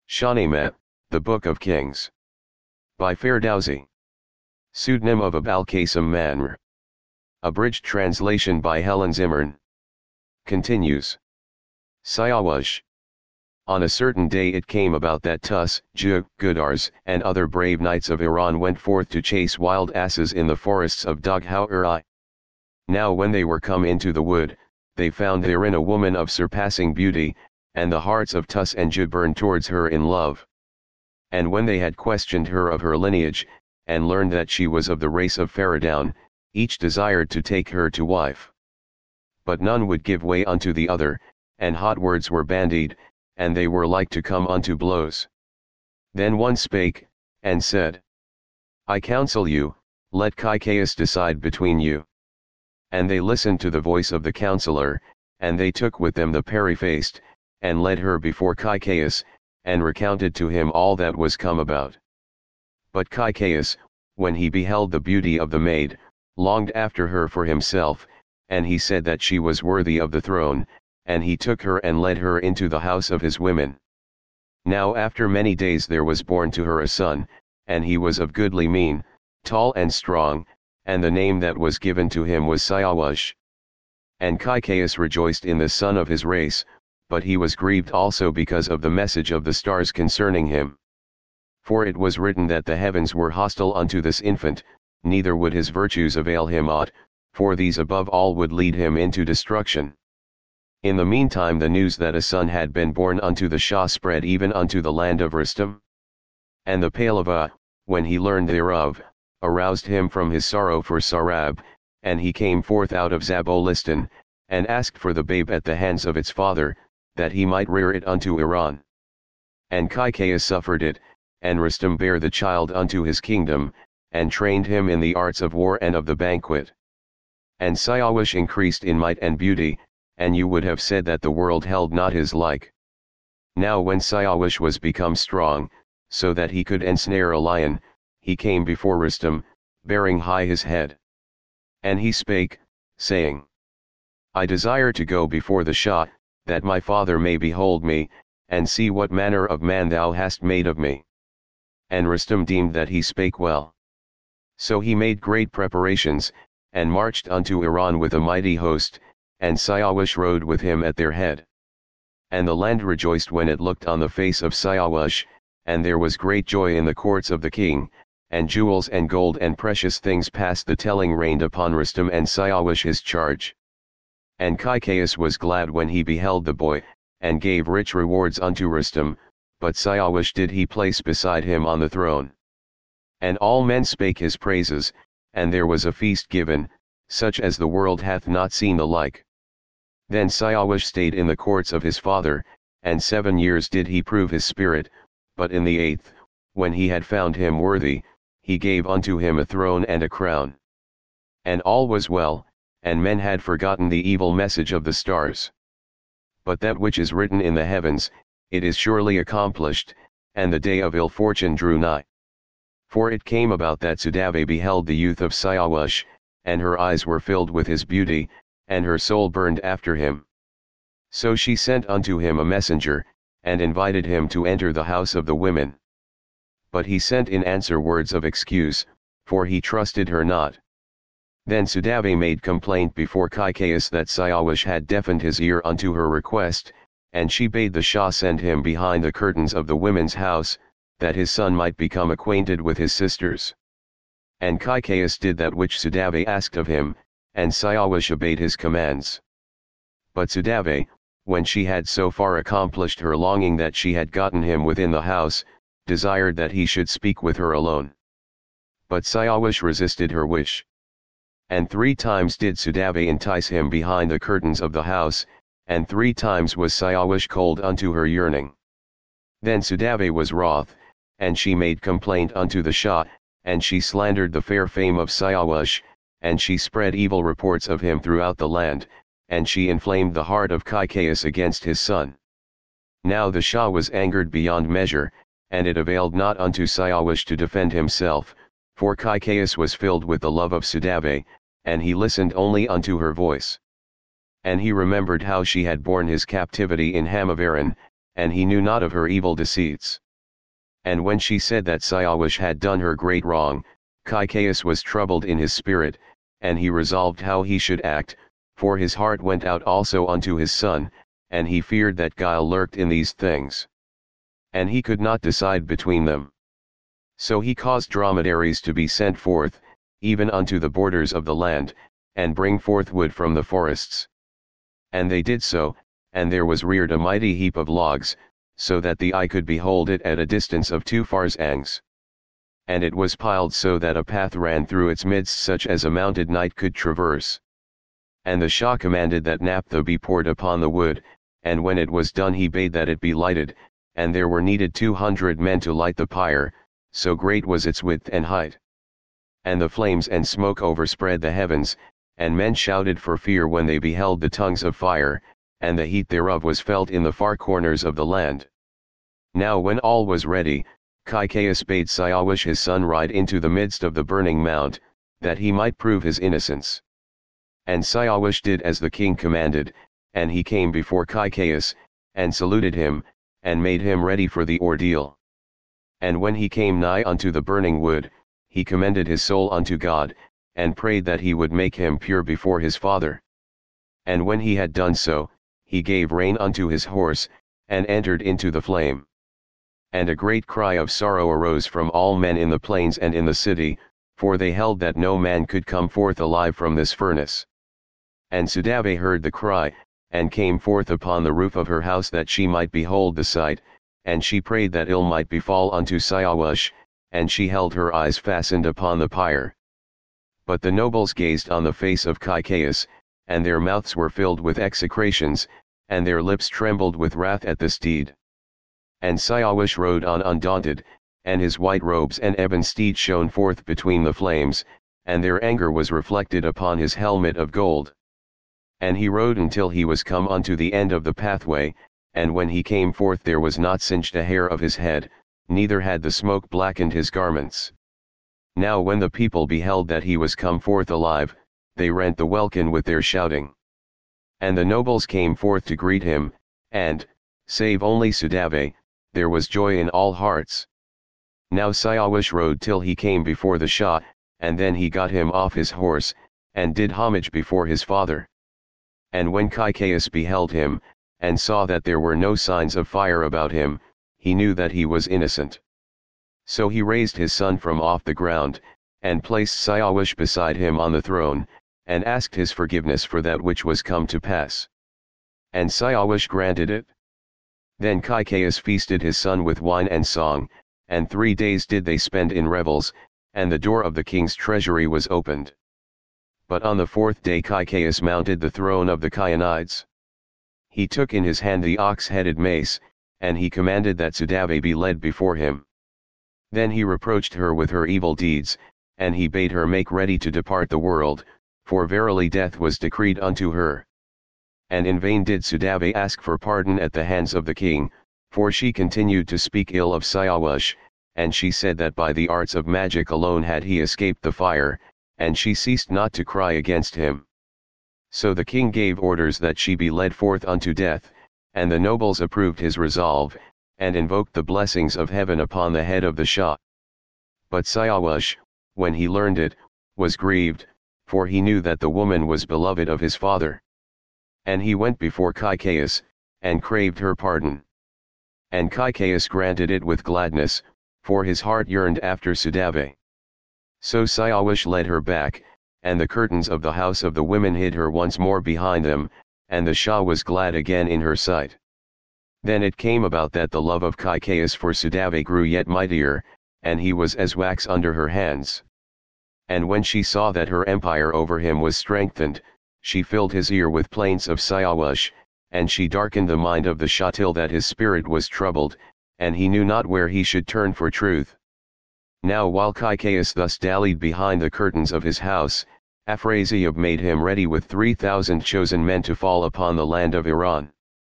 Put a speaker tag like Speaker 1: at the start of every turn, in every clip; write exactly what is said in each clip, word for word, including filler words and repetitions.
Speaker 1: Shahnamet, The Book of Kings. By Ferdowsi. Pseudonym of Abul Qasim Manr. Abridged translation by Helen Zimmern. Continues. Siyawash. On a certain day it came about that Tus, Ju, Gudars, and other brave knights of Iran went forth to chase wild asses in the forests of Dogha-uri. Now when they were come into the wood, they found therein a woman of surpassing beauty, and the hearts of Tus and Ju burned towards her in love. And when they had questioned her of her lineage, and learned that she was of the race of Faradown, each desired to take her to wife. But none would give way unto the other, and hot words were bandied, and they were like to come unto blows. Then one spake, and said, I counsel you, let Caicus decide between you. And they listened to the voice of the counsellor, and they took with them the Perifaced, and led her before Caicus, and recounted to him all that was come about. But Caicus, when he beheld the beauty of the maid, longed after her for himself, and he said that she was worthy of the throne, and he took her and led her into the house of his women. Now after many days there was born to her a son, and he was of goodly mien, tall and strong, and the name that was given to him was Siyawash. And Caicus rejoiced in the son of his race, but he was grieved also because of the message of the stars concerning him. For it was written that the heavens were hostile unto this infant, neither would his virtues avail him aught, for these above all would lead him into destruction. In the meantime the news that a son had been born unto the Shah spread even unto the land of Rustum. And the Pahlava, when he learned thereof, aroused him from his sorrow for Sarab, and he came forth out of Zabolistan, and asked for the babe at the hands of its father, that he might rear it unto Iran. And Caicus suffered it, and Rustum bare the child unto his kingdom, and trained him in the arts of war and of the banquet. And Siyawash increased in might and beauty, and you would have said that the world held not his like. Now when Siyawash was become strong, so that he could ensnare a lion, he came before Rustum, bearing high his head. And he spake, saying, I desire to go before the Shah, that my father may behold me, and see what manner of man thou hast made of me. And Rustum deemed that he spake well. So he made great preparations, and marched unto Iran with a mighty host, and Siyawash rode with him at their head. And the land rejoiced when it looked on the face of Siyawash, and there was great joy in the courts of the king, and jewels and gold and precious things past the telling rained upon Rustum and Siyawash his charge. And Caicus was glad when he beheld the boy, and gave rich rewards unto Rustum, but Siyawash did he place beside him on the throne. And all men spake his praises, and there was a feast given, such as the world hath not seen the like. Then Siyawash stayed in the courts of his father, and seven years did he prove his spirit, but in the eighth, when he had found him worthy, he gave unto him a throne and a crown. And all was well, and men had forgotten the evil message of the stars. But that which is written in the heavens, it is surely accomplished, and the day of ill fortune drew nigh. For it came about that Sudave beheld the youth of Siyawash, and her eyes were filled with his beauty, and her soul burned after him. So she sent unto him a messenger, and invited him to enter the house of the women. But he sent in answer words of excuse, for he trusted her not. Then Sudave made complaint before Caicus that Siyawash had deafened his ear unto her request, and she bade the Shah send him behind the curtains of the women's house, that his son might become acquainted with his sisters. And Caicus did that which Sudave asked of him, and Siyawash obeyed his commands. But Sudave, when she had so far accomplished her longing that she had gotten him within the house, desired that he should speak with her alone. But Siyawash resisted her wish. And three times did Sudave entice him behind the curtains of the house, and three times was Siyawash cold unto her yearning. Then Sudave was wroth, and she made complaint unto the Shah, and she slandered the fair fame of Siyawash, and she spread evil reports of him throughout the land, and she inflamed the heart of Caicus against his son. Now the Shah was angered beyond measure, and it availed not unto Siyawash to defend himself, for Caicus was filled with the love of Sudave, and he listened only unto her voice. And he remembered how she had borne his captivity in Hamaveran, and he knew not of her evil deceits. And when she said that Siawish had done her great wrong, Caicus was troubled in his spirit, and he resolved how he should act, for his heart went out also unto his son, and he feared that guile lurked in these things. And he could not decide between them. So he caused dromedaries to be sent forth, even unto the borders of the land, and bring forth wood from the forests. And they did so, and there was reared a mighty heap of logs, so that the eye could behold it at a distance of two farsangs. And it was piled so that a path ran through its midst such as a mounted knight could traverse. And the Shah commanded that naphtha be poured upon the wood, and when it was done he bade that it be lighted, and there were needed two hundred men to light the pyre, so great was its width and height. And the flames and smoke overspread the heavens, and men shouted for fear when they beheld the tongues of fire, and the heat thereof was felt in the far corners of the land. Now when all was ready, Caicus bade Siawish his son ride into the midst of the burning mount, that he might prove his innocence. And Siawish did as the king commanded, and he came before Caicus, and saluted him, and made him ready for the ordeal. And when he came nigh unto the burning wood, he commended his soul unto God, and prayed that he would make him pure before his father. And when he had done so, he gave rein unto his horse, and entered into the flame. And a great cry of sorrow arose from all men in the plains and in the city, for they held that no man could come forth alive from this furnace. And Sudave heard the cry, and came forth upon the roof of her house that she might behold the sight, and she prayed that ill might befall unto Siawish, and she held her eyes fastened upon the pyre. But the nobles gazed on the face of Caicus, and their mouths were filled with execrations, and their lips trembled with wrath at this deed. And Siawish rode on undaunted, and his white robes and ebon steed shone forth between the flames, and their anger was reflected upon his helmet of gold. And he rode until he was come unto the end of the pathway, and when he came forth there was not singed a hair of his head, neither had the smoke blackened his garments. Now when the people beheld that he was come forth alive, they rent the welkin with their shouting. And the nobles came forth to greet him, and, save only Sudave, there was joy in all hearts. Now Siawish rode till he came before the Shah, and then he got him off his horse, and did homage before his father. And when Caicus beheld him, and saw that there were no signs of fire about him, he knew that he was innocent. So he raised his son from off the ground, and placed Siawish beside him on the throne, and asked his forgiveness for that which was come to pass. And Siawish granted it. Then Caicus feasted his son with wine and song, and three days did they spend in revels, and the door of the king's treasury was opened. But on the fourth day Caicus mounted the throne of the Chionides. He took in his hand the ox-headed mace, and he commanded that Sudave be led before him. Then he reproached her with her evil deeds, and he bade her make ready to depart the world, for verily death was decreed unto her. And in vain did Sudave ask for pardon at the hands of the king, for she continued to speak ill of Siawish, and she said that by the arts of magic alone had he escaped the fire, and she ceased not to cry against him. So the king gave orders that she be led forth unto death, and the nobles approved his resolve, and invoked the blessings of heaven upon the head of the Shah. But Siawish, when he learned it, was grieved, for he knew that the woman was beloved of his father. And he went before Caicus, and craved her pardon. And Caicus granted it with gladness, for his heart yearned after Sudave. So Siawish led her back, and the curtains of the house of the women hid her once more behind them, and the Shah was glad again in her sight. Then it came about that the love of Caicus for Sudave grew yet mightier, and he was as wax under her hands. And when she saw that her empire over him was strengthened, she filled his ear with plaints of Siawish, and she darkened the mind of the Shah till that his spirit was troubled, and he knew not where he should turn for truth. Now while Caicus thus dallied behind the curtains of his house, Afrasiab made him ready with three thousand chosen men to fall upon the land of Iran.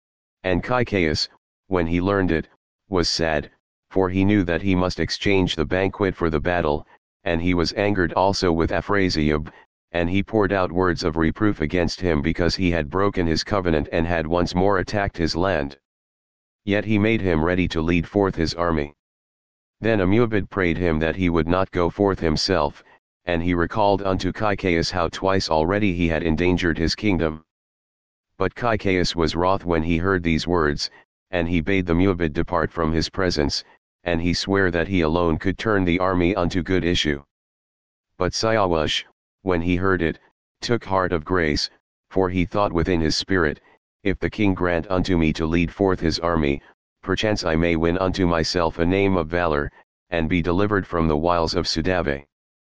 Speaker 1: And Caicus, when he learned it, was sad, for he knew that he must exchange the banquet for the battle, and he was angered also with Afrasiab, and he poured out words of reproof against him because he had broken his covenant and had once more attacked his land. Yet he made him ready to lead forth his army. Then Amuabid prayed him that he would not go forth himself, and he recalled unto Caicus how twice already he had endangered his kingdom. But Caicus was wroth when he heard these words, and he bade the Muabid depart from his presence, and he sware that he alone could turn the army unto good issue. But Siawash, when he heard it, took heart of grace, for he thought within his spirit, if the king grant unto me to lead forth his army, perchance I may win unto myself a name of valor, and be delivered from the wiles of Sudave.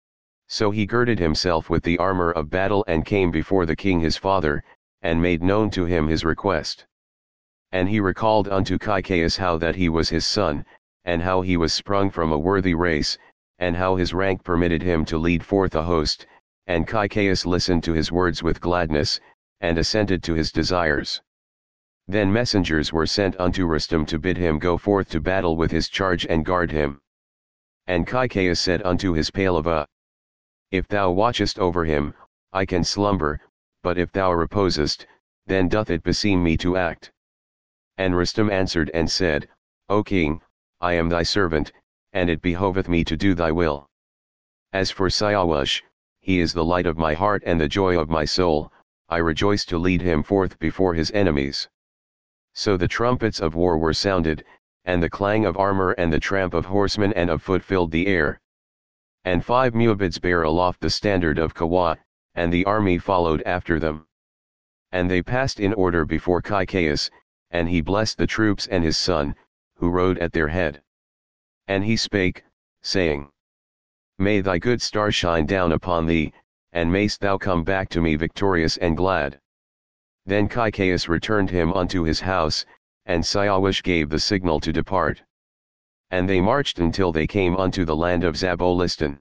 Speaker 1: So he girded himself with the armor of battle and came before the king his father, and made known to him his request. And he recalled unto Caicus how that he was his son, and how he was sprung from a worthy race, and how his rank permitted him to lead forth a host, and Caicus listened to his words with gladness, and assented to his desires. Then messengers were sent unto Rustum to bid him go forth to battle with his charge and guard him. And Caicus said unto his Palava, If thou watchest over him, I can slumber, but if thou reposest, then doth it beseem me to act. And Rustum answered and said, O king, I am thy servant, and it behoveth me to do thy will. As for Siawash, he is the light of my heart and the joy of my soul, I rejoice to lead him forth before his enemies. So the trumpets of war were sounded, and the clang of armor and the tramp of horsemen and of foot filled the air. And five Muabids bare aloft the standard of Kawa, and the army followed after them. And they passed in order before Caicus, and he blessed the troops and his son, who rode at their head. And he spake, saying, May thy good star shine down upon thee, and mayst thou come back to me victorious and glad. Then Caicus returned him unto his house, and Siawash gave the signal to depart. And they marched until they came unto the land of Zabolistan.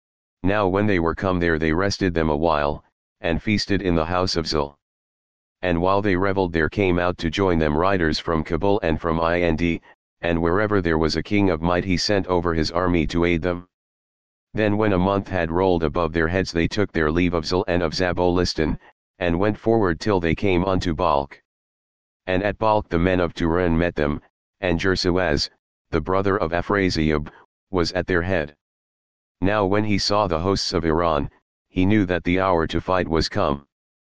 Speaker 1: Now when they were come there they rested them a while, and feasted in the house of Zul. And while they revelled there came out to join them riders from Kabul and from Ind, and wherever there was a king of might he sent over his army to aid them. Then when a month had rolled above their heads they took their leave of Zul and of Zabolistan, and went forward till they came unto Balk. And at Balk the men of Turan met them, and Jersuaz, the brother of Afrasiab, was at their head. Now when he saw the hosts of Iran, he knew that the hour to fight was come.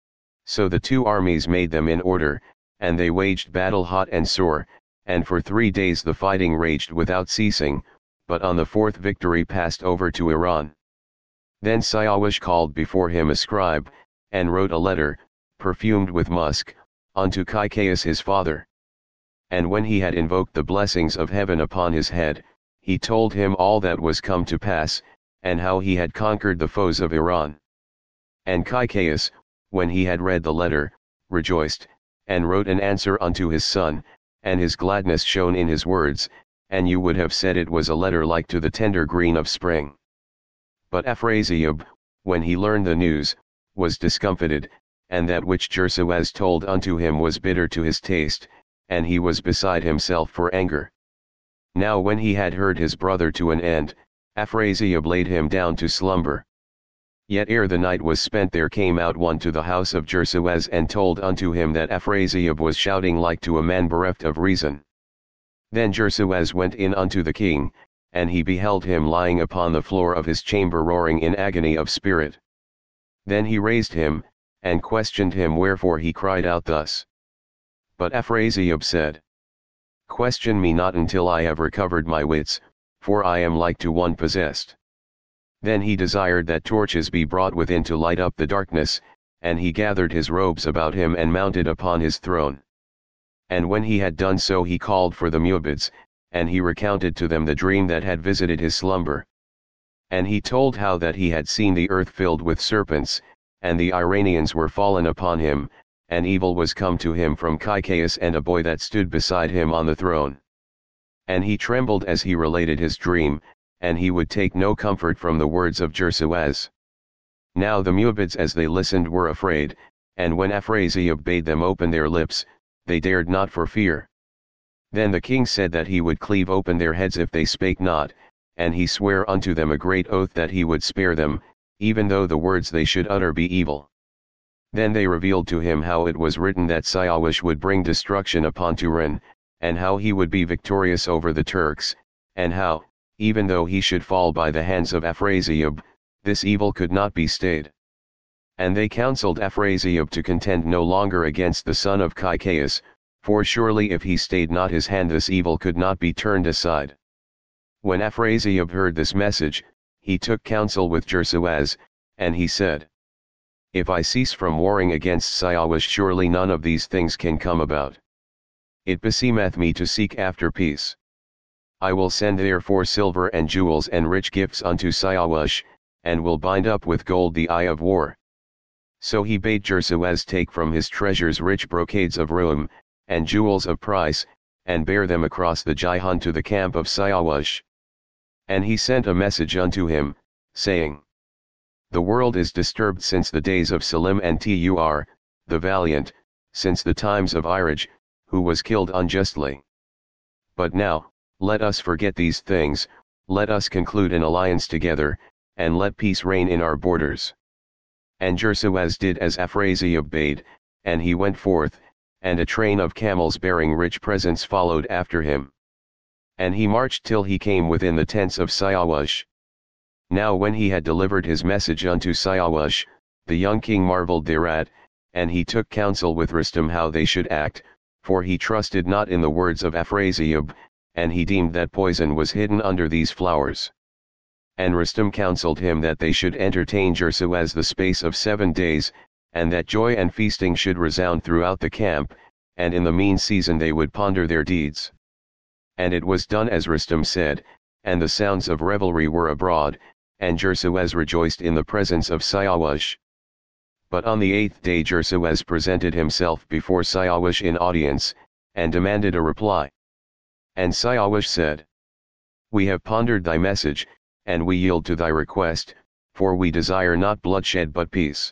Speaker 1: So the two armies made them in order, and they waged battle hot and sore, and for three days the fighting raged without ceasing, but on the fourth victory passed over to Iran. Then Siawash called before him a scribe, and wrote a letter, perfumed with musk, unto Caicus his father. And when he had invoked the blessings of heaven upon his head, he told him all that was come to pass, and how he had conquered the foes of Iran. And Caicus, when he had read the letter, rejoiced, and wrote an answer unto his son, and his gladness shone in his words, and you would have said it was a letter like to the tender green of spring. But Afrasiab, when he learned the news, was discomfited, and that which Jersuaz told unto him was bitter to his taste, and he was beside himself for anger. Now when he had heard his brother to an end, Afrasiab laid him down to slumber. Yet ere the night was spent there came out one to the house of Jersuaz and told unto him that Afrasiab was shouting like to a man bereft of reason. Then Jersuaz went in unto the king, and he beheld him lying upon the floor of his chamber roaring in agony of spirit. Then he raised him, and questioned him wherefore he cried out thus. But Afrasiab said, Question me not until I have recovered my wits, for I am like to one possessed. Then he desired that torches be brought within to light up the darkness, and he gathered his robes about him and mounted upon his throne. And when he had done so he called for the Muabids, and he recounted to them the dream that had visited his slumber. And he told how that he had seen the earth filled with serpents, and the Iranians were fallen upon him, and evil was come to him from Caicus and a boy that stood beside him on the throne. And he trembled as he related his dream, and he would take no comfort from the words of Jersuaz. Now the Muabids as they listened were afraid, and when Afrasiab bade them open their lips, they dared not for fear. Then the king said that he would cleave open their heads if they spake not, and he sware unto them a great oath that he would spare them, even though the words they should utter be evil. Then they revealed to him how it was written that Siawash would bring destruction upon Turan, and how he would be victorious over the Turks, and how, even though he should fall by the hands of Afrasiab, this evil could not be stayed. And they counseled Afrasiab to contend no longer against the son of Caicus, for surely if he stayed not his hand this evil could not be turned aside. When Afrasiab heard this message, he took counsel with Chersoas, and he said, If I cease from warring against Siawash surely none of these things can come about. It beseemeth me to seek after peace. I will send therefore silver and jewels and rich gifts unto Siawash, and will bind up with gold the eye of war. So he bade Chersoas take from his treasures rich brocades of Roum, and jewels of price, and bear them across the Gihon to the camp of Siawash. And he sent a message unto him, saying, The world is disturbed since the days of Salim and Tur, the valiant, since the times of Iraj, who was killed unjustly. But now, let us forget these things, let us conclude an alliance together, and let peace reign in our borders. And Chersoas did as Afrasiab bade, and he went forth, and a train of camels bearing rich presents followed after him. And he marched till he came within the tents of Siawash. Now when he had delivered his message unto Siawash, the young king marveled thereat, and he took counsel with Rustum how they should act, for he trusted not in the words of Afrasiab, and he deemed that poison was hidden under these flowers. And Rustum counselled him that they should entertain Chersoas the space of seven days, and that joy and feasting should resound throughout the camp, and in the mean season they would ponder their deeds. And it was done as Rustum said, and the sounds of revelry were abroad, and Chersoas rejoiced in the presence of Siawash. But on the eighth day Chersoas presented himself before Siawash in audience, and demanded a reply. And Siawash said, We have pondered thy message, and we yield to thy request, for we desire not bloodshed but peace.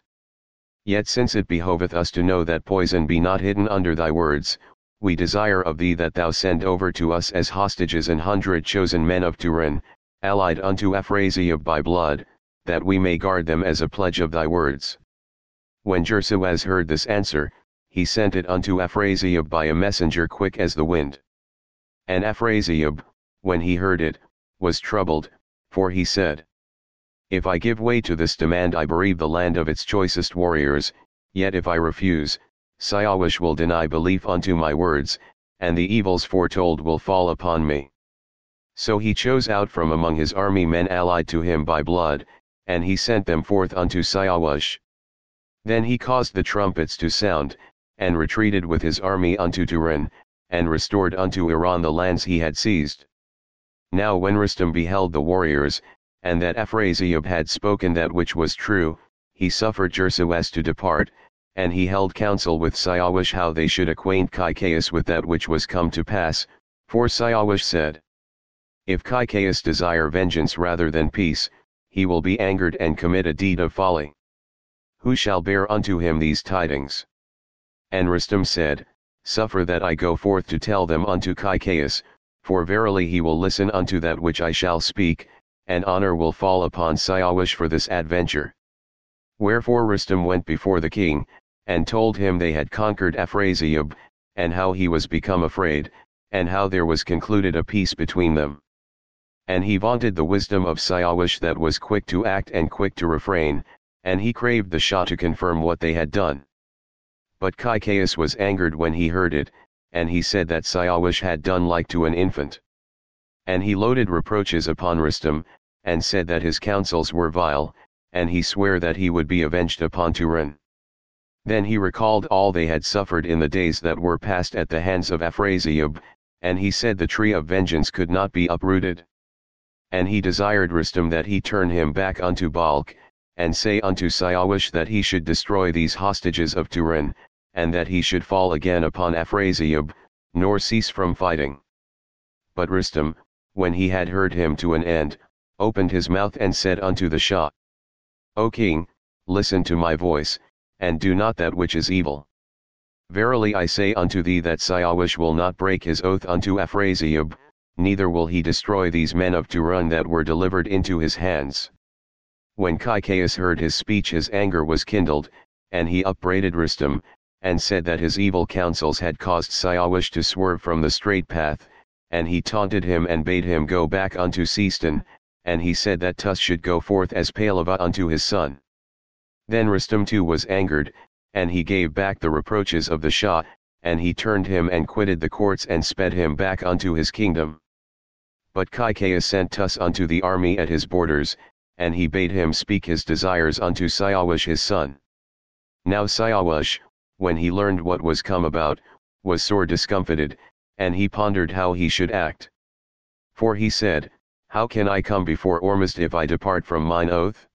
Speaker 1: Yet since it behoveth us to know that poison be not hidden under thy words, we desire of thee that thou send over to us as hostages an hundred chosen men of Turin, allied unto Afrasiab by blood, that we may guard them as a pledge of thy words. When Chersoas heard this answer, he sent it unto Afrasiab by a messenger quick as the wind. And Afrasiab, when he heard it, was troubled, for he said, If I give way to this demand I bereave the land of its choicest warriors, yet if I refuse, Siawash will deny belief unto my words, and the evils foretold will fall upon me. So he chose out from among his army men allied to him by blood, and he sent them forth unto Siawash. Then he caused the trumpets to sound, and retreated with his army unto Turin, and restored unto Iran the lands he had seized. Now when Rustum beheld the warriors, and that Afrasiab had spoken that which was true, he suffered Chersoas to depart, and he held counsel with Siawash how they should acquaint Caicus with that which was come to pass, for Siawash said, If Caicus desire vengeance rather than peace, he will be angered and commit a deed of folly. Who shall bear unto him these tidings? And Rustum said, Suffer that I go forth to tell them unto Caicus, for verily he will listen unto that which I shall speak, and honor will fall upon Siawash for this adventure. Wherefore Rustum went before the king, and told him they had conquered Afrasiab, and how he was become afraid, and how there was concluded a peace between them. And he vaunted the wisdom of Siawash that was quick to act and quick to refrain, and he craved the Shah to confirm what they had done. But Caicus was angered when he heard it, and he said that Siawash had done like to an infant. And he loaded reproaches upon Rustum, and said that his counsels were vile, and he sware that he would be avenged upon Turin. Then he recalled all they had suffered in the days that were past at the hands of Afrasiab, and he said the tree of vengeance could not be uprooted. And he desired Rustum that he turn him back unto Balkh, and say unto Siawash that he should destroy these hostages of Turin, and that he should fall again upon Afrasiab, nor cease from fighting. But Rustum, when he had heard him to an end, opened his mouth and said unto the Shah, O king, listen to my voice, and do not that which is evil. Verily I say unto thee that Siawash will not break his oath unto Afrasiab, neither will he destroy these men of Turin that were delivered into his hands. When Caicus heard his speech his anger was kindled, and he upbraided Rustum, and said that his evil counsels had caused Siawash to swerve from the straight path, and he taunted him and bade him go back unto Seistan, and he said that Tus should go forth as Pahlava unto his son. Then Rustum too was angered, and he gave back the reproaches of the Shah, and he turned him and quitted the courts and sped him back unto his kingdom. But Kaikeus sent Tus unto the army at his borders, and he bade him speak his desires unto Siawash his son. Now Siawash, when he learned what was come about, was sore discomfited, and he pondered how he should act. For he said, How can I come before Ormuzd if I depart from mine oath?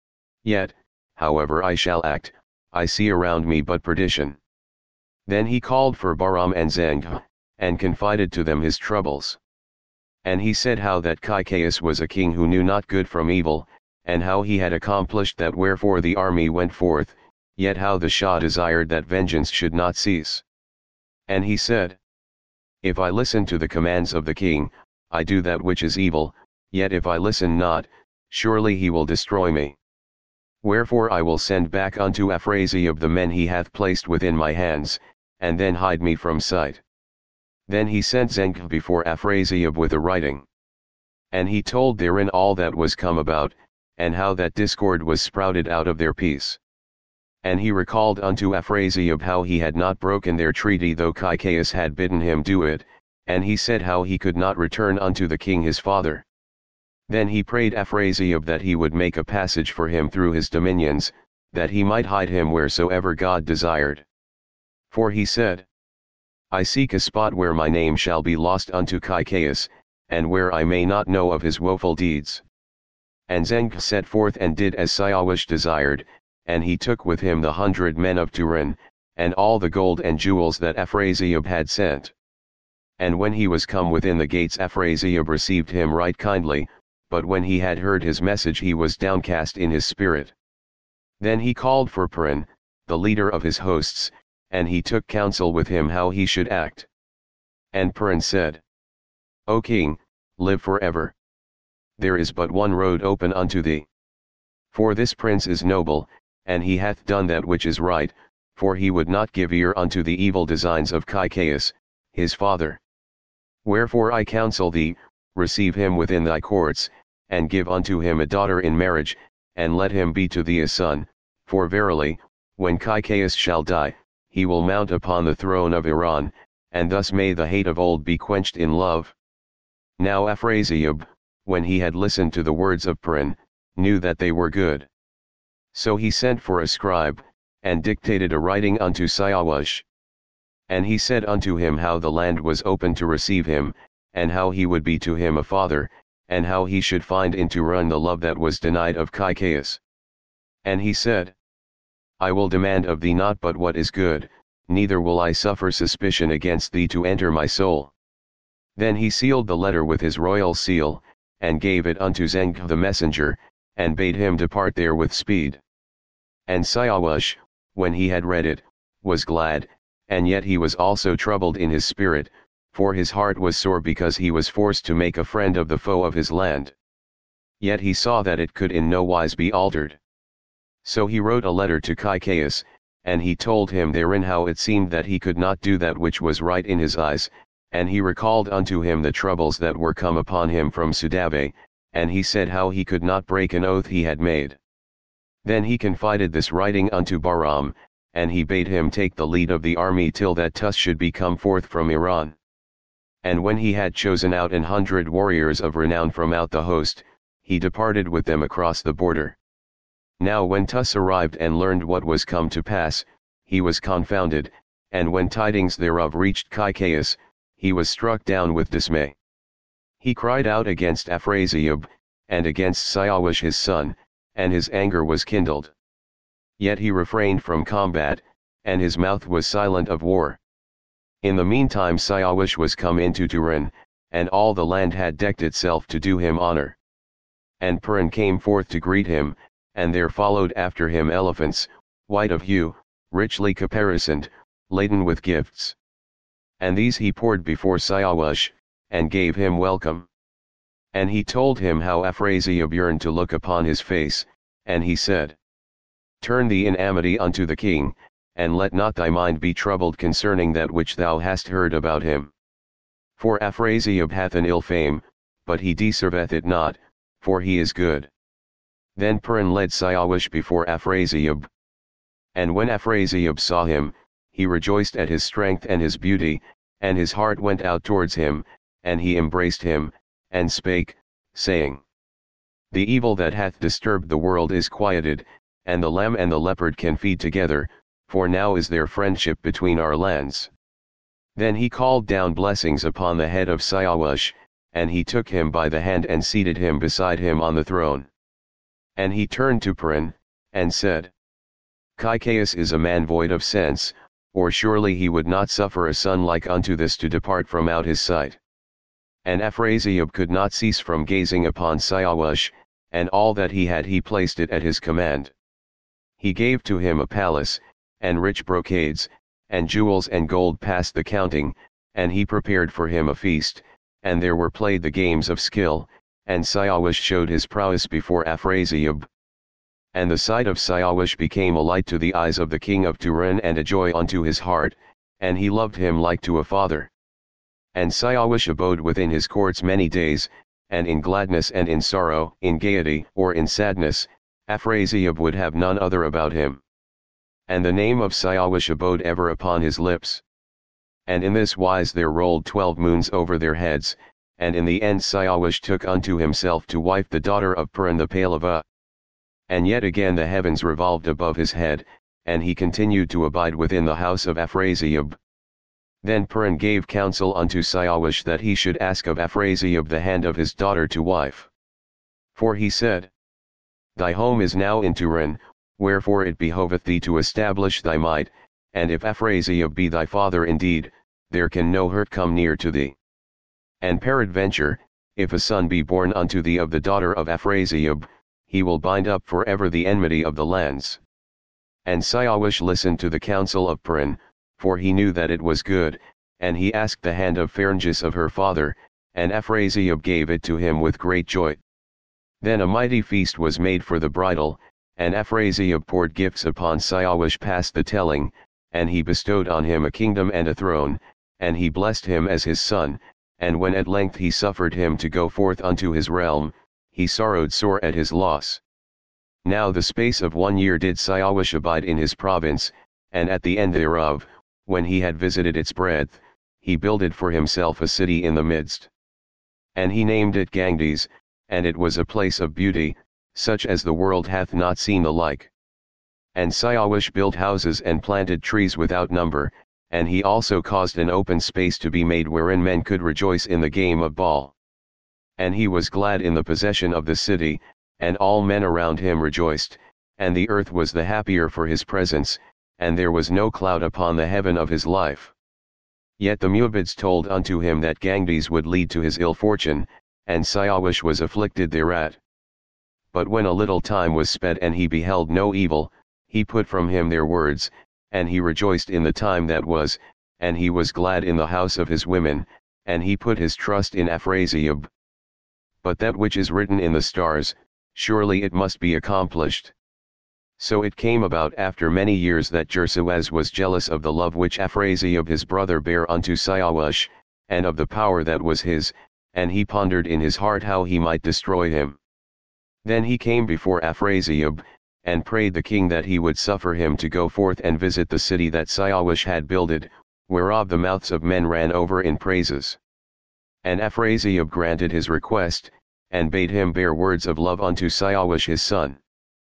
Speaker 1: Yet, however I shall act, I see around me but perdition. Then he called for Bahram and Zengh, and confided to them his troubles. And he said how that Kaikeus was a king who knew not good from evil, and how he had accomplished that wherefore the army went forth, yet how the Shah desired that vengeance should not cease. And he said, If I listen to the commands of the king, I do that which is evil, yet if I listen not, surely he will destroy me. Wherefore I will send back unto Afrasiab the men he hath placed within my hands, and then hide me from sight. Then he sent Zengh before Afrasiab with a writing. And he told therein all that was come about, and how that discord was sprouted out of their peace. And he recalled unto Afrasiab how he had not broken their treaty though Kaikeus had bidden him do it, and he said how he could not return unto the king his father. Then he prayed Afrasiab that he would make a passage for him through his dominions, that he might hide him wheresoever God desired. For he said, I seek a spot where my name shall be lost unto Kaikeus, and where I may not know of his woeful deeds. And Zengh set forth and did as Siawash desired, and he took with him the hundred men of Turin, and all the gold and jewels that Afrasiab had sent. And when he was come within the gates Afrasiab received him right kindly, but when he had heard his message he was downcast in his spirit. Then he called for Purin, the leader of his hosts, and he took counsel with him how he should act. And Purin said, O king, live forever. There is but one road open unto thee. For this prince is noble, and he hath done that which is right, for he would not give ear unto the evil designs of Kaikeus, his father. Wherefore I counsel thee, receive him within thy courts, and give unto him a daughter in marriage, and let him be to thee a son, for verily, when Kaikeus shall die, he will mount upon the throne of Iran, and thus may the hate of old be quenched in love. Now Afrasiab, when he had listened to the words of Purin, knew that they were good. So he sent for a scribe, and dictated a writing unto Siawash. And he said unto him how the land was open to receive him, and how he would be to him a father, and how he should find in Turin the love that was denied of Kaikeus. And he said, I will demand of thee not but what is good, neither will I suffer suspicion against thee to enter my soul. Then he sealed the letter with his royal seal, and gave it unto Zengh the messenger, and bade him depart there with speed. And Siawash, when he had read it, was glad, and yet he was also troubled in his spirit, for his heart was sore because he was forced to make a friend of the foe of his land. Yet he saw that it could in no wise be altered. So he wrote a letter to Kaikeus, and he told him therein how it seemed that he could not do that which was right in his eyes, and he recalled unto him the troubles that were come upon him from Sudave, and he said how he could not break an oath he had made. Then he confided this writing unto Bahram, and he bade him take the lead of the army till that Tus should be come forth from Iran. And when he had chosen out an hundred warriors of renown from out the host, he departed with them across the border. Now when Tus arrived and learned what was come to pass, he was confounded, and when tidings thereof reached Kaikeus, he was struck down with dismay. He cried out against Afrasiab, and against Siawash his son, and his anger was kindled. Yet he refrained from combat, and his mouth was silent of war. In the meantime Siawash was come into Turin, and all the land had decked itself to do him honor. And Purin came forth to greet him, and there followed after him elephants, white of hue, richly caparisoned, laden with gifts. And these he poured before Siawash, and gave him welcome. And he told him how Afrasiab yearned to look upon his face, and he said, Turn thee in amity unto the king, and let not thy mind be troubled concerning that which thou hast heard about him. For Afrasiab hath an ill fame, but he deserveth it not, for he is good. Then Puran led Siawish before Afrasiab. And when Afrasiab saw him, he rejoiced at his strength and his beauty, and his heart went out towards him, and he embraced him, and spake, saying, The evil that hath disturbed the world is quieted, and the lamb and the leopard can feed together, for now is there friendship between our lands. Then he called down blessings upon the head of Siawish, and he took him by the hand and seated him beside him on the throne. And he turned to Puran, and said, Caicus is a man void of sense, or surely he would not suffer a son like unto this to depart from out his sight. And Afrasiab could not cease from gazing upon Siawish, and all that he had he placed it at his command. He gave to him a palace, and rich brocades, and jewels and gold past the counting, and he prepared for him a feast, and there were played the games of skill, and Siawish showed his prowess before Afrasiab. And the sight of Siawish became a light to the eyes of the king of Turan and a joy unto his heart, and he loved him like to a father. And Siawish abode within his courts many days, and in gladness and in sorrow, in gaiety or in sadness, Afrasiab would have none other about him. And the name of Siawish abode ever upon his lips. And in this wise there rolled twelve moons over their heads, and in the end Siawish took unto himself to wife the daughter of Puran the Palava. And yet again the heavens revolved above his head, and he continued to abide within the house of Afrasiab. Then Puran gave counsel unto Siawish that he should ask of Afrasiab the hand of his daughter to wife. For he said, Thy home is now in Turan, wherefore it behoveth thee to establish thy might, and if Afrasiab be thy father indeed, there can no hurt come near to thee. And peradventure, if a son be born unto thee of the daughter of Afrasiab, he will bind up for ever the enmity of the lands. And Siawish listened to the counsel of Puran, for he knew that it was good, and he asked the hand of Pharngis of her father, and Afrasiab gave it to him with great joy. Then a mighty feast was made for the bridal, and Afrasiab poured gifts upon Siawish past the telling, and he bestowed on him a kingdom and a throne, and he blessed him as his son, and when at length he suffered him to go forth unto his realm, he sorrowed sore at his loss. Now the space of one year did Siawish abide in his province, and at the end thereof, when he had visited its breadth, he builded for himself a city in the midst. And he named it Gangdes, and it was a place of beauty, such as the world hath not seen the like. And Siawish built houses and planted trees without number, and he also caused an open space to be made wherein men could rejoice in the game of ball. And he was glad in the possession of the city, and all men around him rejoiced, and the earth was the happier for his presence, and there was no cloud upon the heaven of his life. Yet the Mubids told unto him that Gangdes would lead to his ill fortune, and Siawish was afflicted thereat. But when a little time was sped and he beheld no evil, he put from him their words, and he rejoiced in the time that was, and he was glad in the house of his women, and he put his trust in Afrasiab. But that which is written in the stars, surely it must be accomplished. So it came about after many years that Jersuaz was jealous of the love which Afrasiab his brother bare unto Siawish, and of the power that was his, and he pondered in his heart how he might destroy him. Then he came before Afrasiab, and prayed the king that he would suffer him to go forth and visit the city that Siawish had builded, whereof the mouths of men ran over in praises. And Afrasiab granted his request, and bade him bear words of love unto Siawish his son.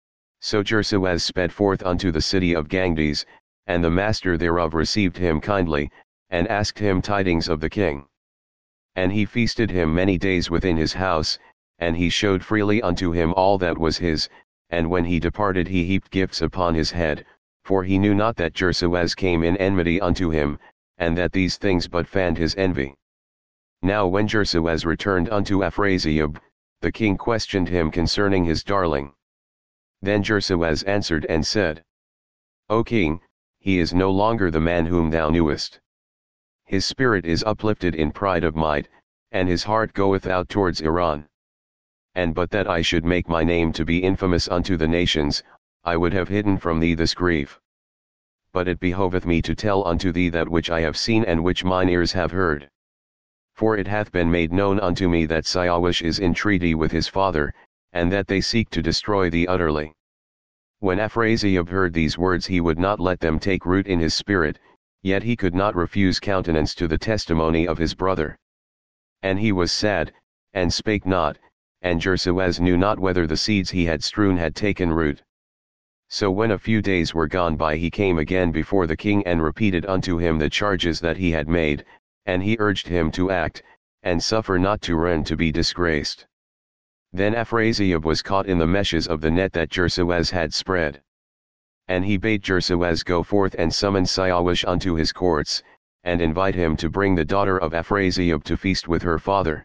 Speaker 1: So Jersuaz sped forth unto the city of Gangdes, and the master thereof received him kindly, and asked him tidings of the king. And he feasted him many days within his house, and he showed freely unto him all that was his, and when he departed he heaped gifts upon his head, for he knew not that Jersuaz came in enmity unto him, and that these things but fanned his envy. Now when Jersuaz returned unto Afrasiab, the king questioned him concerning his darling. Then Jersuaz answered and said, O king, he is no longer the man whom thou knewest. His spirit is uplifted in pride of might, and his heart goeth out towards Iran. And but that I should make my name to be infamous unto the nations, I would have hidden from thee this grief. but it behoveth me to tell unto thee that which I have seen and which mine ears have heard. For it hath been made known unto me that Siawash is in treaty with his father, and that they seek to destroy thee utterly. When Afrasiab heard these words he would not let them take root in his spirit, yet he could not refuse countenance to the testimony of his brother. And he was sad, and spake not, and Jersuaz knew not whether the seeds he had strewn had taken root. So when a few days were gone by he came again before the king and repeated unto him the charges that he had made, and he urged him to act, and suffer not Turan to be disgraced. Then Afrasiab was caught in the meshes of the net that Jersuaz had spread. And he bade Jersuaz go forth and summon Siawash unto his courts, and invite him to bring the daughter of Afrasiab to feast with her father.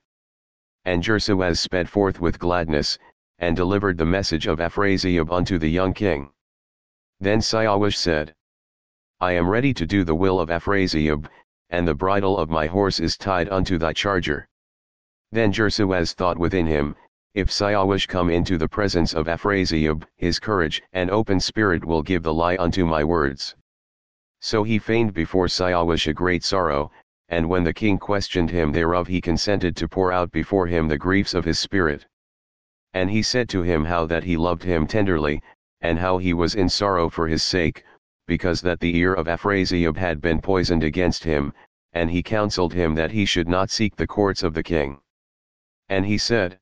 Speaker 1: And Jersuaz sped forth with gladness, and delivered the message of Afrasiab unto the young king. Then Siawash said, I am ready to do the will of Afrasiab, and the bridle of my horse is tied unto thy charger. Then Jersuaz thought within him, if Siawash come into the presence of Afrasiab, his courage and open spirit will give the lie unto my words. So he feigned before Siawash a great sorrow, and when the king questioned him thereof he consented to pour out before him the griefs of his spirit. And he said to him how that he loved him tenderly, and how he was in sorrow for his sake, because that the ear of Afrasiab had been poisoned against him, and he counselled him that he should not seek the courts of the king. And he said,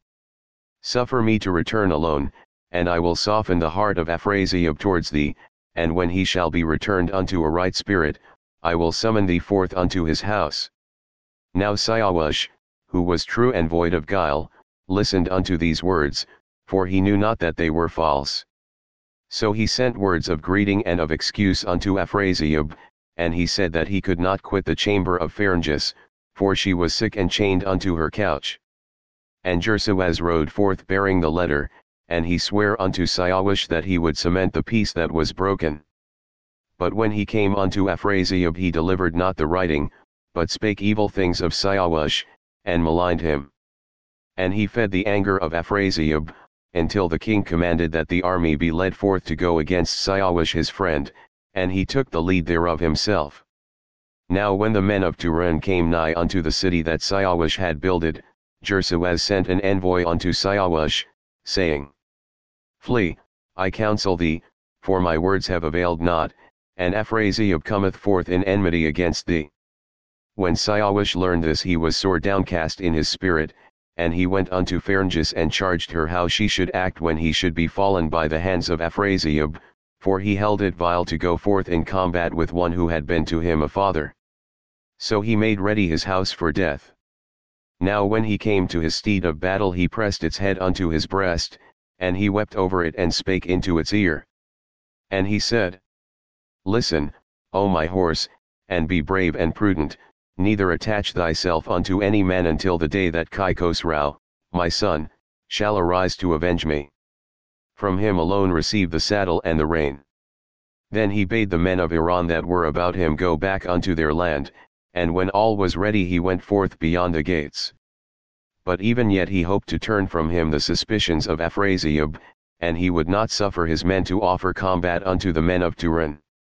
Speaker 1: Suffer me to return alone, and I will soften the heart of Afrasiab towards thee, and when he shall be returned unto a right spirit, I will summon thee forth unto his house. Now Siawash, who was true and void of guile, listened unto these words, for he knew not that they were false. So he sent words of greeting and of excuse unto Afrasiab, and he said that he could not quit the chamber of Pharngus, for she was sick and chained unto her couch. And Jersuaz rode forth bearing the letter, and he sware unto Siawash that he would cement the peace that was broken. But when he came unto Afrasiab he delivered not the writing, but spake evil things of Siawash, and maligned him. And he fed the anger of Afrasiab, until the king commanded that the army be led forth to go against Siawash his friend, and he took the lead thereof himself. Now when the men of Turan came nigh unto the city that Siawash had builded, Jersuaz sent an envoy unto Siawash, saying, Flee, I counsel thee, for my words have availed not, and Afrasiab cometh forth in enmity against thee. When Siawash learned this he was sore downcast in his spirit, and he went unto Pharngus and charged her how she should act when he should be fallen by the hands of Afrasiab, for he held it vile to go forth in combat with one who had been to him a father. So he made ready his house for death. Now when he came to his steed of battle he pressed its head unto his breast, and he wept over it and spake into its ear. And he said, Listen, O my horse, and be brave and prudent, neither attach thyself unto any man until the day that Khosrau, my son, shall arise to avenge me. From him alone receive the saddle and the rein. Then he bade the men of Iran that were about him go back unto their land, and when all was ready he went forth beyond the gates. But even yet he hoped to turn from him the suspicions of Afrasiab, and he would not suffer his men to offer combat unto the men of Turan.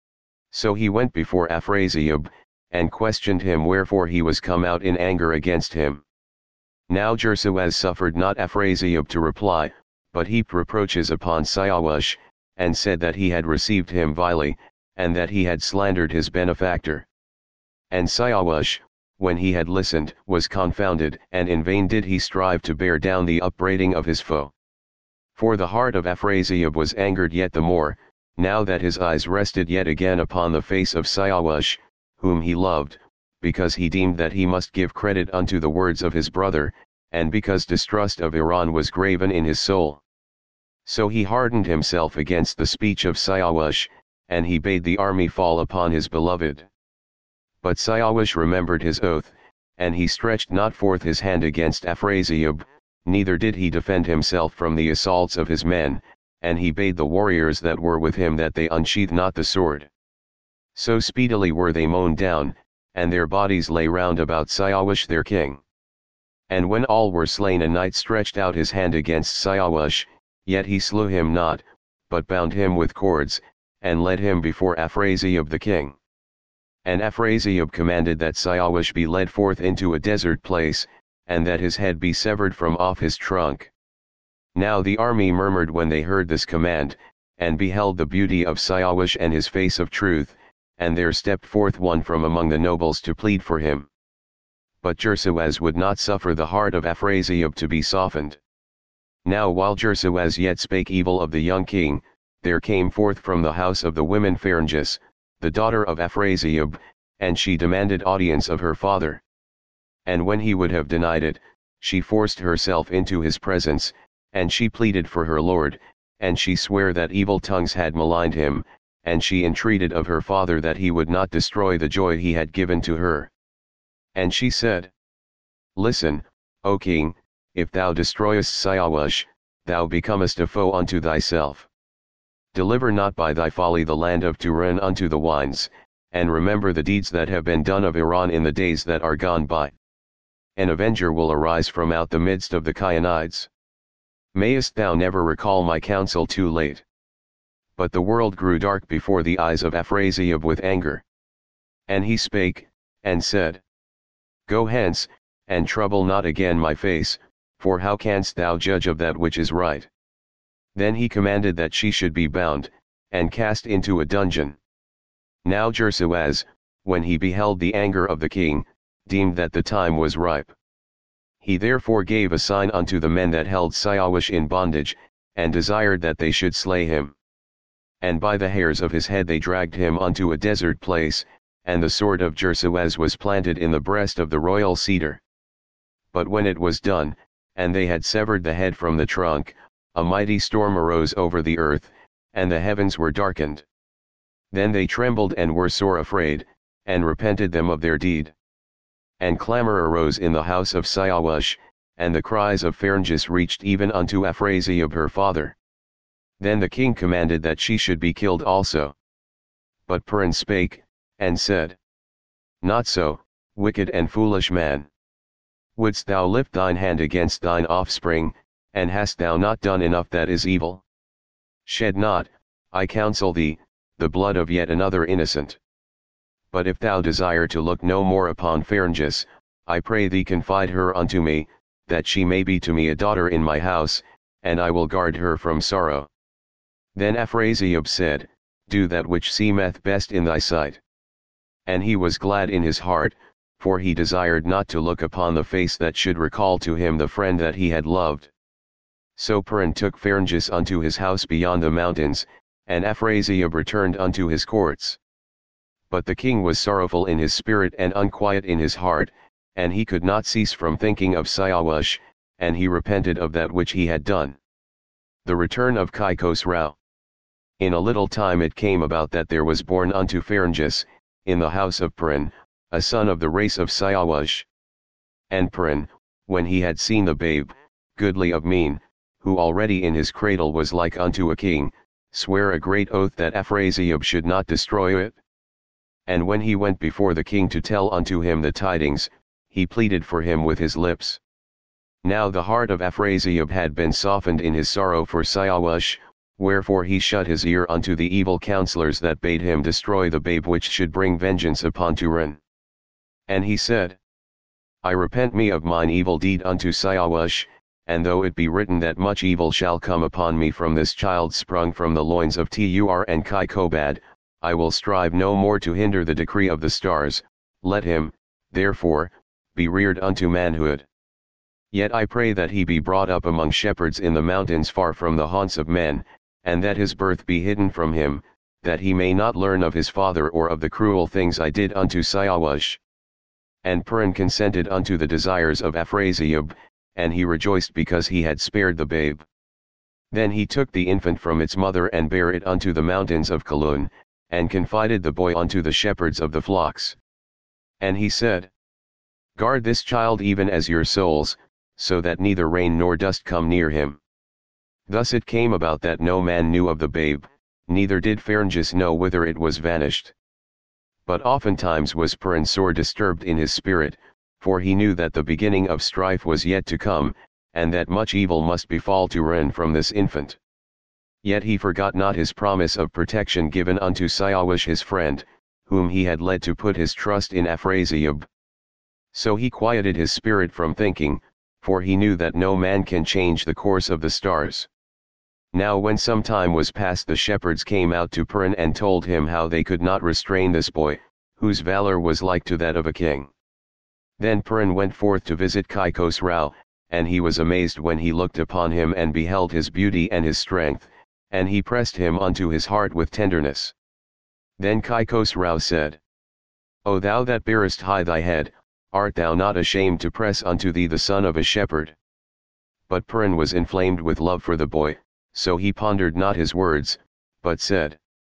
Speaker 1: So he went before Afrasiab, and questioned him wherefore he was come out in anger against him. Now Jersuaz suffered not Afrasiab to reply, but heaped reproaches upon Siawash, and said that he had received him vilely, and that he had slandered his benefactor. And Siawash, when he had listened, was confounded, and in vain did he strive to bear down the upbraiding of his foe. For the heart of Afrasiab was angered yet the more, now that his eyes rested yet again upon the face of Siawash, whom he loved, because he deemed that he must give credit unto the words of his brother, and because distrust of Iran was graven in his soul. So he hardened himself against the speech of Siawash, and he bade the army fall upon his beloved. But Siawash remembered his oath, and he stretched not forth his hand against Afrasiab, neither did he defend himself from the assaults of his men, and he bade the warriors that were with him that they unsheathe not the sword. So speedily were they mown down, and their bodies lay round about Siawash their king. And when all were slain a knight stretched out his hand against Siawash, yet he slew him not, but bound him with cords, and led him before Afrasiab the king. And Afrasiab commanded that Siawash be led forth into a desert place, and that his head be severed from off his trunk. Now the army murmured when they heard this command, and beheld the beauty of Siawash and his face of truth, and there stepped forth one from among the nobles to plead for him. But Jersawaz would not suffer the heart of Afrasiab to be softened. Now while Jersawaz yet spake evil of the young king, there came forth from the house of the women Pharngis, the daughter of Afrasiab, and she demanded audience of her father. And when he would have denied it, she forced herself into his presence, and she pleaded for her lord, and she sware that evil tongues had maligned him, and she entreated of her father that he would not destroy the joy he had given to her. And she said, Listen, O king, if thou destroyest Siawash, thou becomest a foe unto thyself. Deliver not by thy folly the land of Turan unto the Wines, and remember the deeds that have been done of Iran in the days that are gone by. An avenger will arise from out the midst of the Chionides. Mayest thou never recall my counsel too late. But the world grew dark before the eyes of Afrasiab with anger. And he spake, and said, Go hence, and trouble not again my face, for how canst thou judge of that which is right? Then he commanded that she should be bound, and cast into a dungeon. Now Jersawaz, when he beheld the anger of the king, deemed that the time was ripe. He therefore gave a sign unto the men that held Siawash in bondage, and desired that they should slay him. And by the hairs of his head they dragged him unto a desert place, and the sword of Jersawaz was planted in the breast of the royal cedar. But when it was done, and they had severed the head from the trunk, a mighty storm arose over the earth, and the heavens were darkened. Then they trembled and were sore afraid, and repented them of their deed. And clamor arose in the house of Siawash, and the cries of Pharngis reached even unto Afrasiab her father. Then the king commanded that she should be killed also. But Puran spake, and said, Not so, wicked and foolish man. Wouldst thou lift thine hand against thine offspring, and hast thou not done enough that is evil? Shed not, I counsel thee, the blood of yet another innocent. But if thou desire to look no more upon Pharngis, I pray thee confide her unto me, that she may be to me a daughter in my house, and I will guard her from sorrow. Then Afrasiab said, Do that which seemeth best in thy sight. And he was glad in his heart, for he desired not to look upon the face that should recall to him the friend that he had loved. So Puran took Pharngis unto his house beyond the mountains, and Afrasiab returned unto his courts. But the king was sorrowful in his spirit and unquiet in his heart, and he could not cease from thinking of Siawash, and he repented of that which he had done. The return of Kai Khosrau. In a little time it came about that there was born unto Pharngis, in the house of Puran, a son of the race of Siawash. And Puran, when he had seen the babe, goodly of mien, who already in his cradle was like unto a king, sware a great oath that Afrasiab should not destroy it. And when he went before the king to tell unto him the tidings, he pleaded for him with his lips. Now the heart of Afrasiab had been softened in his sorrow for Siawash, wherefore he shut his ear unto the evil counselors that bade him destroy the babe which should bring vengeance upon Turan. And he said, I repent me of mine evil deed unto Siawash, and though it be written that much evil shall come upon me from this child sprung from the loins of Tur and Kai Kobad, I will strive no more to hinder the decree of the stars, let him, therefore, be reared unto manhood. Yet I pray that he be brought up among shepherds in the mountains far from the haunts of men, and that his birth be hidden from him, that he may not learn of his father or of the cruel things I did unto Siawash. And Puran consented unto the desires of Afrasiab, and he rejoiced because he had spared the babe. Then he took the infant from its mother and bare it unto the mountains of Kalun, and confided the boy unto the shepherds of the flocks. And he said, Guard this child even as your souls, so that neither rain nor dust come near him. Thus it came about that no man knew of the babe, neither did Pharngis know whither it was vanished. But oftentimes was Puran sore disturbed in his spirit, for he knew that the beginning of strife was yet to come, and that much evil must befall Turan from this infant. Yet he forgot not his promise of protection given unto Siawash his friend, whom he had led to put his trust in Afrasiab. So he quieted his spirit from thinking, for he knew that no man can change the course of the stars. Now when some time was past, the shepherds came out to Puran and told him how they could not restrain this boy, whose valor was like to that of a king. Then Puran went forth to visit Kaikos Rao, and he was amazed when he looked upon him and beheld his beauty and his strength, and he pressed him unto his heart with tenderness. Then Kaikos Rao said, O thou that bearest high thy head, art thou not ashamed to press unto thee the son of a shepherd? But Puran was inflamed with love for the boy, so he pondered not his words, but said,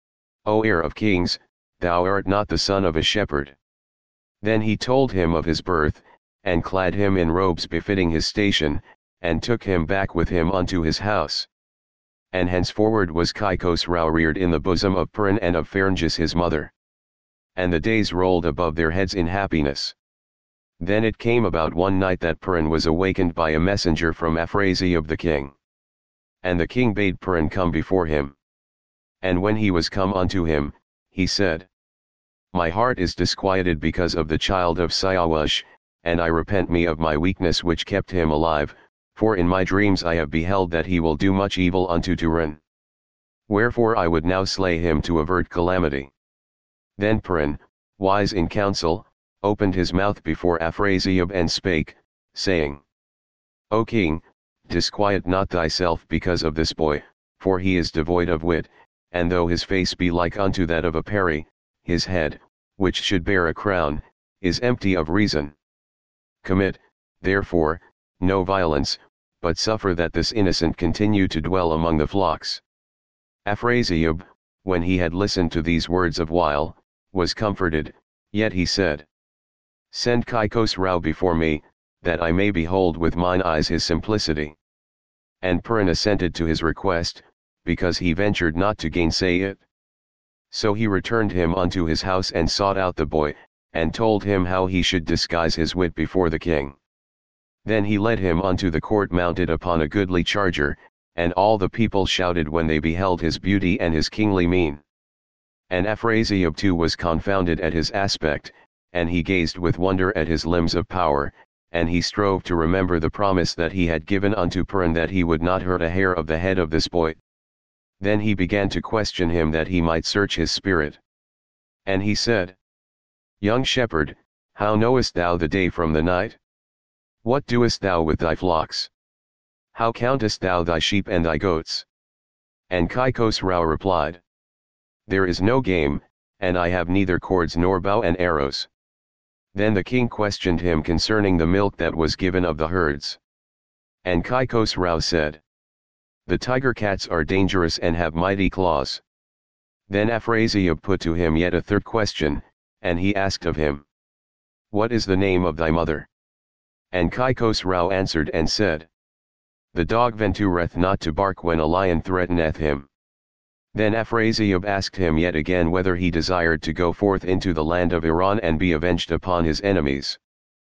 Speaker 1: O heir of kings, thou art not the son of a shepherd. Then he told him of his birth, and clad him in robes befitting his station, and took him back with him unto his house. And henceforward was Kaikos Rao reared in the bosom of Puran and of Pharnjis his mother. And the days rolled above their heads in happiness. Then it came about one night that Puran was awakened by a messenger from Afrasiab the king. And the king bade Puran come before him. And when he was come unto him, he said, My heart is disquieted because of the child of Siawash, and I repent me of my weakness which kept him alive, for in my dreams I have beheld that he will do much evil unto Turan. Wherefore I would now slay him to avert calamity. Then Puran, wise in counsel, opened his mouth before Afrasiab and spake, saying, O king, disquiet not thyself because of this boy, for he is devoid of wit, and though his face be like unto that of a peri, his head, which should bear a crown, is empty of reason. Commit, therefore, no violence, but suffer that this innocent continue to dwell among the flocks. Afrasiab, when he had listened to these words a while, was comforted, yet he said, Send Kaikos Rao before me, that I may behold with mine eyes his simplicity. And Puran assented to his request, because he ventured not to gainsay it. So he returned him unto his house and sought out the boy, and told him how he should disguise his wit before the king. Then he led him unto the court mounted upon a goodly charger, and all the people shouted when they beheld his beauty and his kingly mien. And Afrasiab too was confounded at his aspect, and he gazed with wonder at his limbs of power, and he strove to remember the promise that he had given unto Puran that he would not hurt a hair of the head of this boy. Then he began to question him that he might search his spirit. And he said, Young shepherd, how knowest thou the day from the night? What doest thou with thy flocks? How countest thou thy sheep and thy goats? And Kaikos Rao replied, There is no game, and I have neither cords nor bow and arrows. Then the king questioned him concerning the milk that was given of the herds. And Kaikos Rao said, The tiger cats are dangerous and have mighty claws. Then Afrasiab put to him yet a third question, and he asked of him, What is the name of thy mother? And Kaikos Rao answered and said, The dog ventureth not to bark when a lion threateneth him. Then Afrasiab asked him yet again whether he desired to go forth into the land of Iran and be avenged upon his enemies.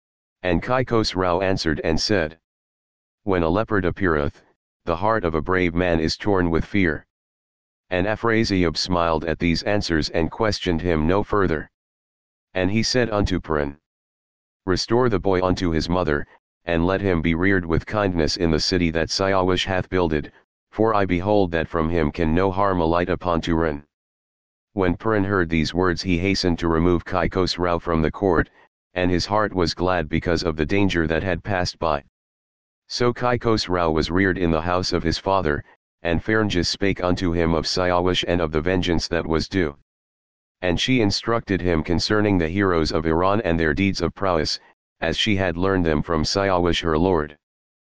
Speaker 1: And Kaikos Rao answered and said, When a leopard appeareth, the heart of a brave man is torn with fear. And Afrasiab smiled at these answers and questioned him no further. And he said unto Puran, Restore the boy unto his mother, and let him be reared with kindness in the city that Siawash hath builded, for I behold that from him can no harm alight upon Turan. When Puran heard these words he hastened to remove Kaikos Rao from the court, and his heart was glad because of the danger that had passed by. So Kaikos Rao was reared in the house of his father, and Pharnjis spake unto him of Siawash and of the vengeance that was due. And she instructed him concerning the heroes of Iran and their deeds of prowess, as she had learned them from Siawash her lord.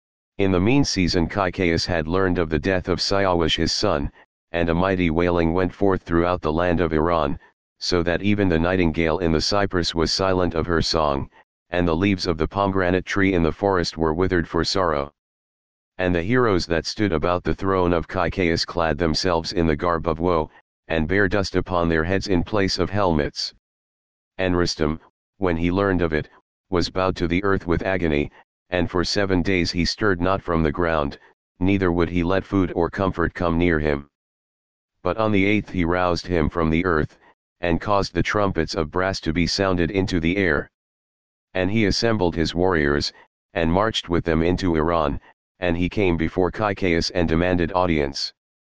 Speaker 1: In the mean season Kaikos had learned of the death of Siawash his son, and a mighty wailing went forth throughout the land of Iran, so that even the nightingale in the cypress was silent of her song, and the leaves of the pomegranate tree in the forest were withered for sorrow. And the heroes that stood about the throne of Kaikos clad themselves in the garb of woe, and bare dust upon their heads in place of helmets. And Rustum, when he learned of it, was bowed to the earth with agony, and for seven days he stirred not from the ground, neither would he let food or comfort come near him. But on the eighth he roused him from the earth, and caused the trumpets of brass to be sounded into the air. And he assembled his warriors, and marched with them into Iran, and he came before Kykeus and demanded audience.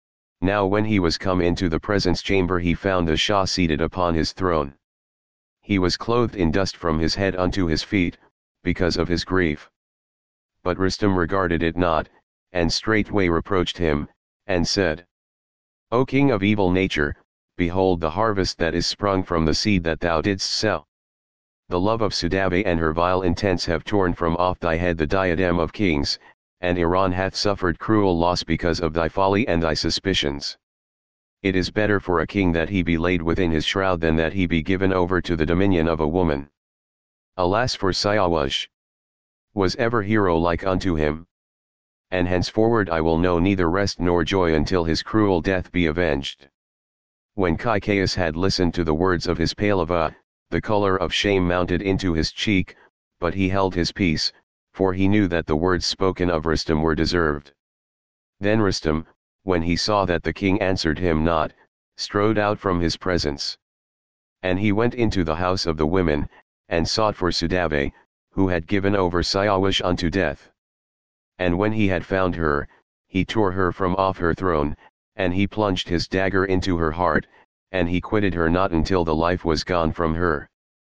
Speaker 1: Now when he was come into the presence chamber he found the Shah seated upon his throne. He was clothed in dust from his head unto his feet, because of his grief. But Rustam regarded it not, and straightway reproached him, and said, O king of evil nature, behold the harvest that is sprung from the seed that thou didst sow. The love of Sudave and her vile intents have torn from off thy head the diadem of kings, and Iran hath suffered cruel loss because of thy folly and thy suspicions. It is better for a king that he be laid within his shroud than that he be given over to the dominion of a woman. Alas for Siawash! Was ever hero like unto him? And henceforward I will know neither rest nor joy until his cruel death be avenged. When Kykeus had listened to the words of his Palava, the color of shame mounted into his cheek, but he held his peace, for he knew that the words spoken of Rustam were deserved. Then Rustam, when he saw that the king answered him not, strode out from his presence. And he went into the house of the women, and sought for Sudave, who had given over Siawash unto death. And when he had found her, he tore her from off her throne, and he plunged his dagger into her heart, and he quitted her not until the life was gone from her.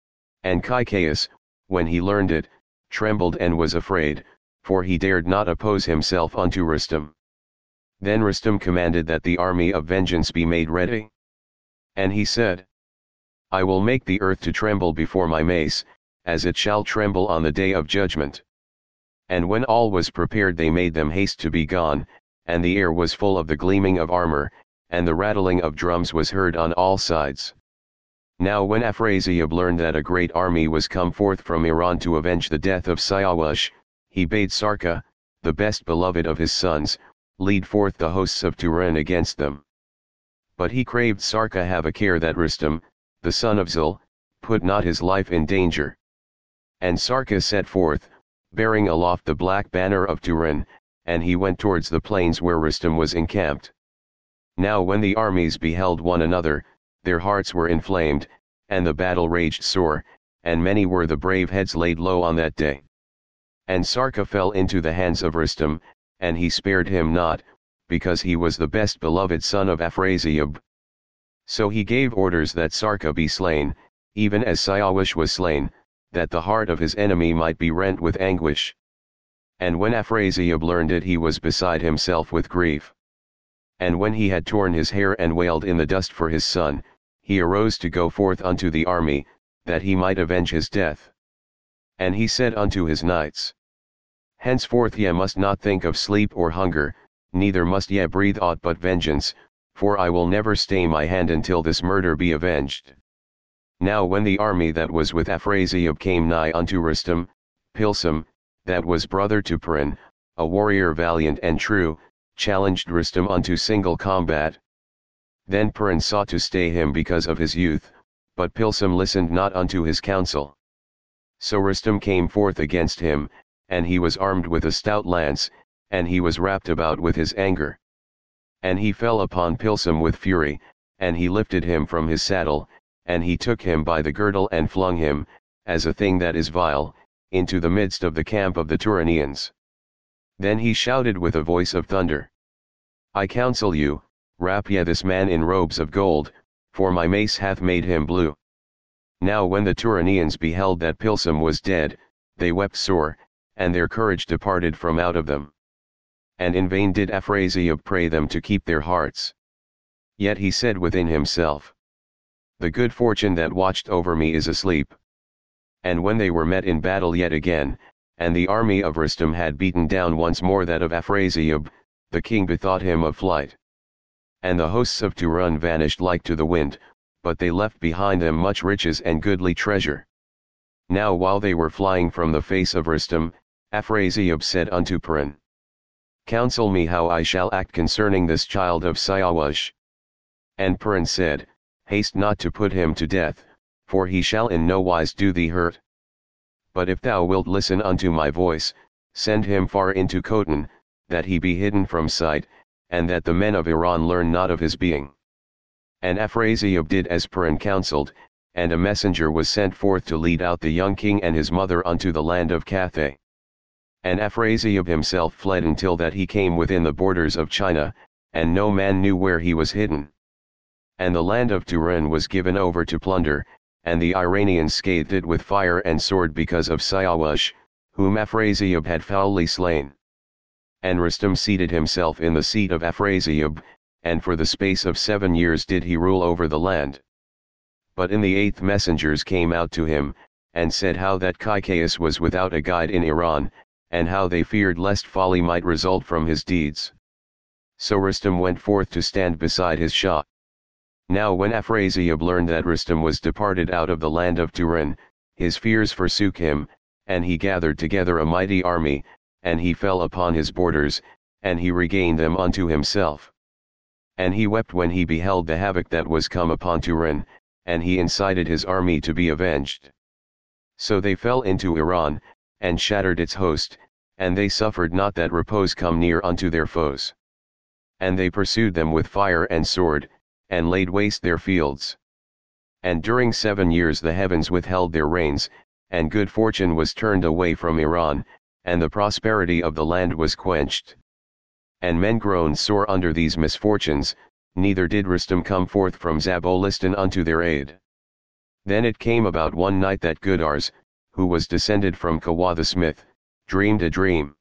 Speaker 1: And Kykeus, when he learned it, trembled and was afraid, for he dared not oppose himself unto Rustam. Then Rustam commanded that the army of vengeance be made ready. And he said, I will make the earth to tremble before my mace, as it shall tremble on the day of judgment. And when all was prepared they made them haste to be gone, and the air was full of the gleaming of armor, and the rattling of drums was heard on all sides. Now when Afrasiab learned that a great army was come forth from Iran to avenge the death of Siawash, he bade Sarka, the best beloved of his sons, lead forth the hosts of Turan against them. But he craved Sarka have a care that Rustam, the son of Zul, put not his life in danger. And Sarka set forth, bearing aloft the black banner of Turan, and he went towards the plains where Rustam was encamped. Now when the armies beheld one another, their hearts were inflamed, and the battle raged sore, and many were the brave heads laid low on that day. And Sarka fell into the hands of Rustam, and he spared him not, because he was the best beloved son of Afrasiab. So he gave orders that Sarka be slain, even as Siawash was slain, that the heart of his enemy might be rent with anguish. And when Afrasiab learned it he was beside himself with grief. And when he had torn his hair and wailed in the dust for his son, he arose to go forth unto the army, that he might avenge his death. And he said unto his knights, Henceforth ye must not think of sleep or hunger, neither must ye breathe aught but vengeance, for I will never stay my hand until this murder be avenged. Now when the army that was with Afrasiab came nigh unto Rustam, Pilsum, that was brother to Puran, a warrior valiant and true, challenged Rustam unto single combat. Then Puran sought to stay him because of his youth, but Pilsum listened not unto his counsel. So Rustam came forth against him, and he was armed with a stout lance, and he was wrapped about with his anger. And he fell upon Pilsum with fury, and he lifted him from his saddle, and he took him by the girdle and flung him, as a thing that is vile, into the midst of the camp of the Turanians. Then he shouted with a voice of thunder, I counsel you, wrap ye this man in robes of gold, for my mace hath made him blue. Now when the Turanians beheld that Pilsum was dead, they wept sore, and their courage departed from out of them. And in vain did Afrasiab pray them to keep their hearts. Yet he said within himself, The good fortune that watched over me is asleep. And when they were met in battle yet again, and the army of Rustam had beaten down once more that of Afrasiab, the king bethought him of flight. And the hosts of Turan vanished like to the wind, but they left behind them much riches and goodly treasure. Now while they were flying from the face of Rustam, Afrasiab said unto Puran, Counsel me how I shall act concerning this child of Siawash. And Puran said, Haste not to put him to death, for he shall in no wise do thee hurt. But if thou wilt listen unto my voice, send him far into Khotan, that he be hidden from sight, and that the men of Iran learn not of his being. And Afrasiab did as Peran counselled, and a messenger was sent forth to lead out the young king and his mother unto the land of Cathay. And Afrasiab himself fled until that he came within the borders of China, and no man knew where he was hidden. And the land of Turin was given over to plunder, and the Iranians scathed it with fire and sword because of Siawash, whom Afrasiab had foully slain. And Rustum seated himself in the seat of Afrasiab, and for the space of seven years did he rule over the land. But in the eighth messengers came out to him, and said how that Caicus was without a guide in Iran, and how they feared lest folly might result from his deeds. So Rustum went forth to stand beside his Shah. Now when Afrasiab learned that Rustum was departed out of the land of Turin, his fears forsook him, and he gathered together a mighty army, and he fell upon his borders, and he regained them unto himself. And he wept when he beheld the havoc that was come upon Turin, and he incited his army to be avenged. So they fell into Iran, and shattered its host, and they suffered not that repose come near unto their foes. And they pursued them with fire and sword, and laid waste their fields. And during seven years the heavens withheld their rains, and good fortune was turned away from Iran, and the prosperity of the land was quenched. And men groaned sore under these misfortunes, neither did Rustum come forth from Zabolistan unto their aid. Then it came about one night that Gudars, who was descended from Kawa the smith, dreamed a dream.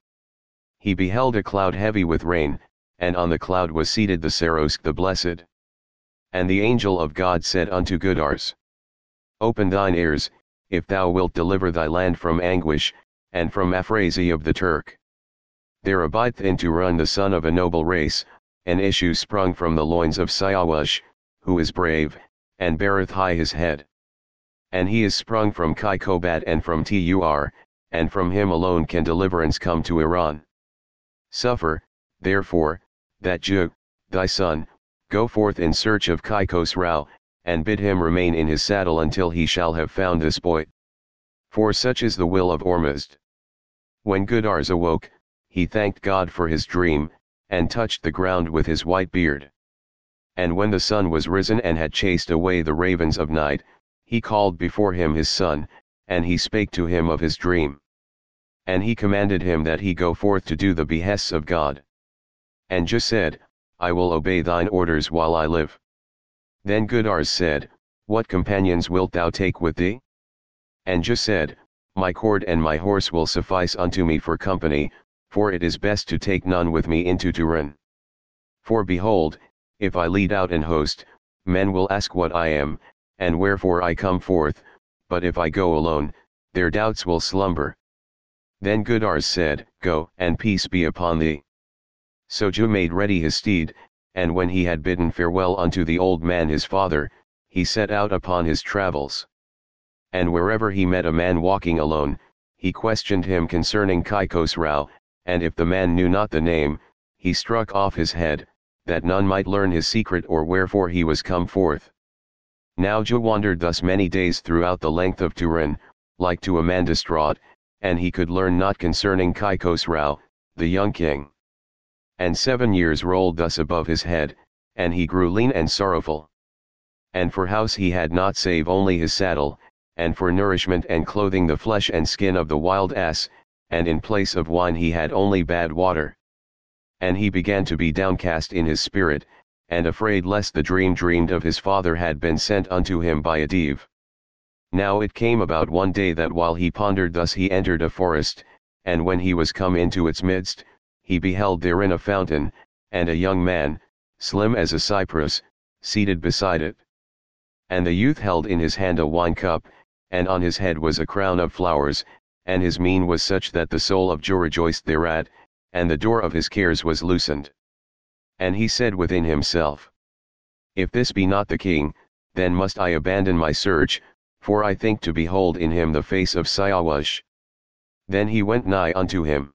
Speaker 1: He beheld a cloud heavy with rain, and on the cloud was seated the Sarosk the blessed. And the angel of God said unto Gudars, Open thine ears, if thou wilt deliver thy land from anguish, and from Afrasiab the Turk. There abideth in Turan the son of a noble race, an issue sprung from the loins of Siawash, who is brave, and beareth high his head. And he is sprung from Kaikobad and from Tur, and from him alone can deliverance come to Iran. Suffer, therefore, that Ju, thy son, go forth in search of Caicos Rao, and bid him remain in his saddle until he shall have found this boy. For such is the will of Ormuzd. When Gudars awoke, he thanked God for his dream, and touched the ground with his white beard. And when the sun was risen and had chased away the ravens of night, he called before him his son, and he spake to him of his dream. And he commanded him that he go forth to do the behests of God. And Ju said, I will obey thine orders while I live. Then Gudars said, What companions wilt thou take with thee? And Ju said, My cord and my horse will suffice unto me for company, for it is best to take none with me into Turin. For behold, if I lead out an host, men will ask what I am, and wherefore I come forth, but if I go alone, their doubts will slumber. Then Gudars said, Go, and peace be upon thee. So Ju made ready his steed, and when he had bidden farewell unto the old man his father, he set out upon his travels. And wherever he met a man walking alone, he questioned him concerning Caicos Rao, and if the man knew not the name, he struck off his head, that none might learn his secret or wherefore he was come forth. Now Ju wandered thus many days throughout the length of Turin, like to a man distraught, and he could learn not concerning Caicos Rao, the young king. And seven years rolled thus above his head, and he grew lean and sorrowful. And for house he had not save only his saddle, and for nourishment and clothing the flesh and skin of the wild ass, and in place of wine he had only bad water. And he began to be downcast in his spirit, and afraid lest the dream dreamed of his father had been sent unto him by a Dev. Now it came about one day that while he pondered thus he entered a forest, and when he was come into its midst, he beheld therein a fountain, and a young man, slim as a cypress, seated beside it. And the youth held in his hand a wine cup, and on his head was a crown of flowers, and his mien was such that the soul of Ju rejoiced thereat, and the door of his cares was loosened. And he said within himself, If this be not the king, then must I abandon my search, for I think to behold in him the face of Siawash. Then he went nigh unto him.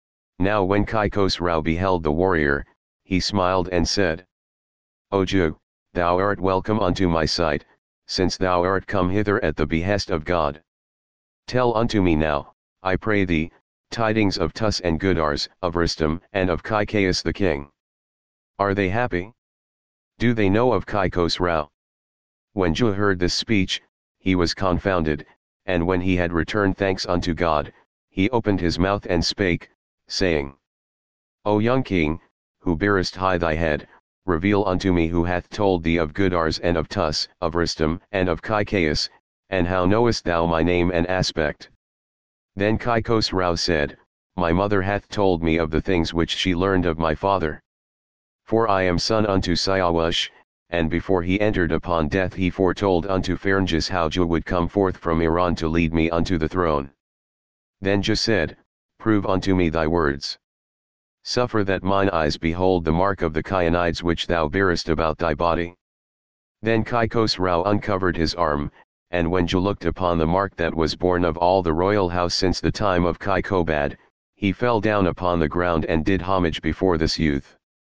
Speaker 1: Now when Caicos Rao beheld the warrior, he smiled and said, O Ju, thou art welcome unto my sight, since thou art come hither at the behest of God. Tell unto me now, I pray thee, tidings of Tus and Gudars, of Rustum, and of Caicus the king. Are they happy? Do they know of Kai Khosrau? When Ju heard this speech, he was confounded, and when he had returned thanks unto God, he opened his mouth and spake, saying, O young king, who bearest high thy head, reveal unto me who hath told thee of Gudars and of Tus, of Rustum and of Kai Caius, and how knowest thou my name and aspect? Then Kai Khosrau said, My mother hath told me of the things which she learned of my father. For I am son unto Siawash, and before he entered upon death he foretold unto Pharngus how Ju would come forth from Iran to lead me unto the throne. Then Ju said, Prove unto me thy words. Suffer that mine eyes behold the mark of the Chionides which thou bearest about thy body. Then Kai Khosrau uncovered his arm, and when Ju looked upon the mark that was born of all the royal house since the time of Kai Kobad, he fell down upon the ground and did homage before this youth.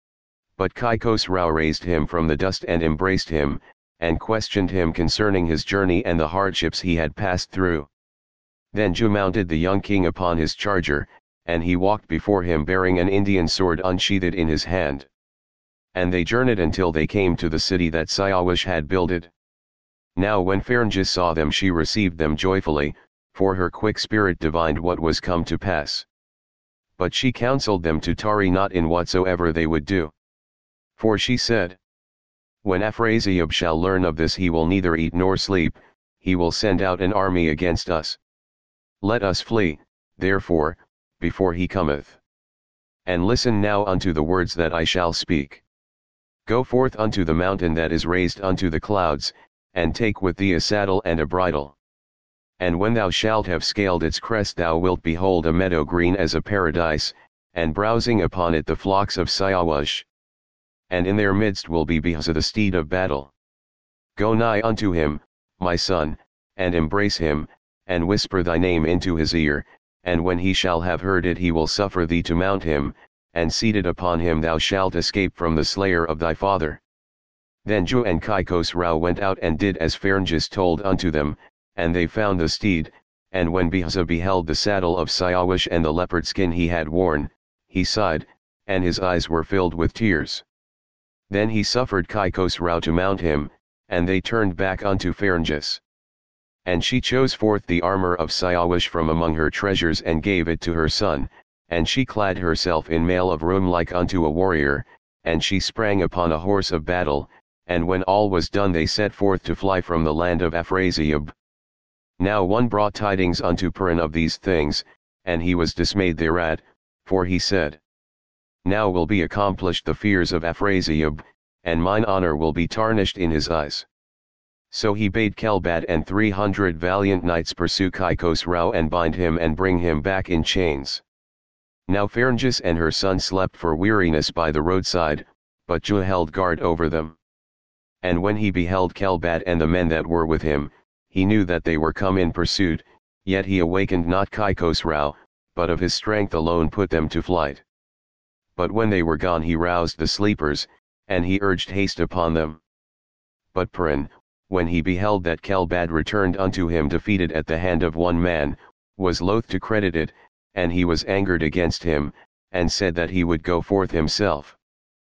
Speaker 1: But Kai Khosrau raised him from the dust and embraced him, and questioned him concerning his journey and the hardships he had passed through. Then Ju mounted the young king upon his charger, and he walked before him bearing an Indian sword unsheathed in his hand. And they journeyed until they came to the city that Siawash had builded. Now when Pharngus saw them she received them joyfully, for her quick spirit divined what was come to pass. But she counselled them to tarry not in whatsoever they would do. For she said, When Afrasiab shall learn of this he will neither eat nor sleep, he will send out an army against us. Let us flee, therefore, before he cometh. And listen now unto the words that I shall speak. Go forth unto the mountain that is raised unto the clouds, and take with thee a saddle and a bridle. And when thou shalt have scaled its crest thou wilt behold a meadow green as a paradise, and browsing upon it the flocks of Siawash. And in their midst will be Bihza the steed of battle. Go nigh unto him, my son, and embrace him, and whisper thy name into his ear, and when he shall have heard it he will suffer thee to mount him, and seated upon him thou shalt escape from the slayer of thy father. Then Ju and Kai Khosrau went out and did as Pharngus told unto them, and they found the steed, and when Bihza beheld the saddle of Siawash and the leopard skin he had worn, he sighed, and his eyes were filled with tears. Then he suffered Kai Khosrau to mount him, and they turned back unto Pharngus. And she chose forth the armor of Siawash from among her treasures and gave it to her son, and she clad herself in mail of room like unto a warrior, and she sprang upon a horse of battle, and when all was done they set forth to fly from the land of Afrasiab. Now one brought tidings unto Puran of these things, and he was dismayed thereat, for he said, Now will be accomplished the fears of Afrasiab, and mine honor will be tarnished in his eyes. So he bade Kelbad and three hundred valiant knights pursue Kai Khosrau and bind him and bring him back in chains. Now Pharngus and her son slept for weariness by the roadside, but Ju held guard over them. And when he beheld Kelbad and the men that were with him, he knew that they were come in pursuit, yet he awakened not Kai Khosrau, but of his strength alone put them to flight. But when they were gone he roused the sleepers, and he urged haste upon them. But Puran, when he beheld that Kelbad returned unto him defeated at the hand of one man, was loath to credit it, and he was angered against him, and said that he would go forth himself.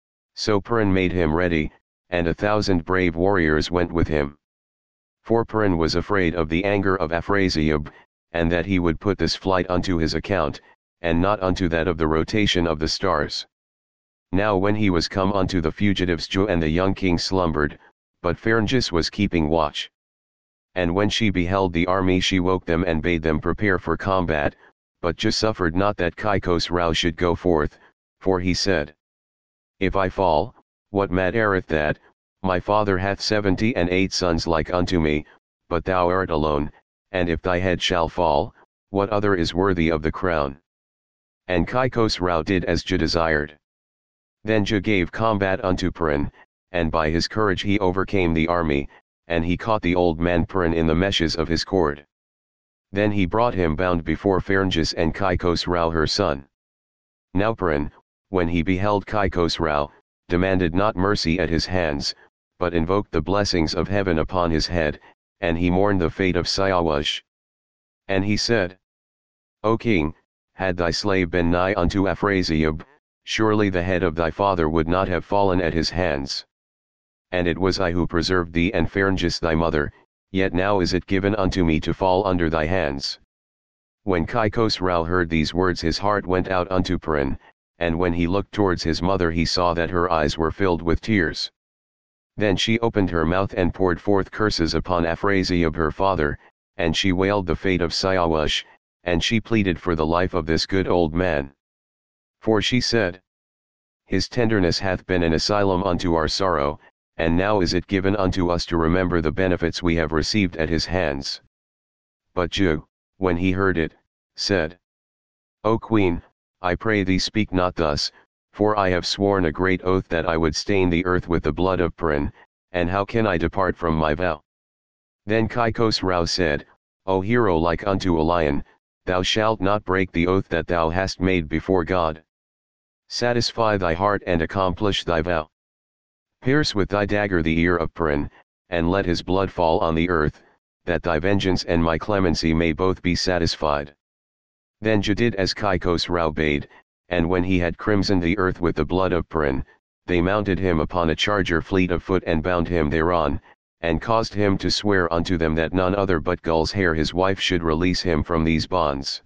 Speaker 1: So Puran made him ready, and a thousand brave warriors went with him. For Puran was afraid of the anger of Afrasiab, and that he would put this flight unto his account, and not unto that of the rotation of the stars. Now when he was come unto the fugitives Ju and the young king slumbered, but Pharngus was keeping watch. And when she beheld the army she woke them and bade them prepare for combat, but Ju suffered not that Kai Khosrau should go forth, for he said, If I fall, what mattereth that? My father hath seventy and eight sons like unto me, but thou art alone, and if thy head shall fall, what other is worthy of the crown? And Kai Khosrau did as Ju desired. Then Ju gave combat unto Puran, and by his courage he overcame the army, and he caught the old man Puran in the meshes of his cord. Then he brought him bound before Pharngus and Kai Khosrau her son. Now Puran, when he beheld Kai Khosrau, demanded not mercy at his hands, but invoked the blessings of heaven upon his head, and he mourned the fate of Siawash. And he said, O king, had thy slave been nigh unto Afrasiab, surely the head of thy father would not have fallen at his hands. and it was I who preserved thee and Pharyngus thy mother, yet now is it given unto me to fall under thy hands. When Kaikhosrau heard these words his heart went out unto Pran, and when he looked towards his mother he saw that her eyes were filled with tears. Then she opened her mouth and poured forth curses upon Afrasiab her father, and she wailed the fate of Siawash, and she pleaded for the life of this good old man. For she said, His tenderness hath been an asylum unto our sorrow, and now is it given unto us to remember the benefits we have received at his hands. But Ju, when he heard it, said, O Queen, I pray thee speak not thus, for I have sworn a great oath that I would stain the earth with the blood of Pran, and how can I depart from my vow? Then Kaikhosrau said, O hero like unto a lion, thou shalt not break the oath that thou hast made before God. Satisfy thy heart and accomplish thy vow. Pierce with thy dagger the ear of Pran, and let his blood fall on the earth, that thy vengeance and my clemency may both be satisfied. Then Ju did as Kaikhosrau bade, and when he had crimsoned the earth with the blood of Pran, they mounted him upon a charger fleet of foot and bound him thereon, and caused him to swear unto them that none other but Gulzar his wife should release him from these bonds.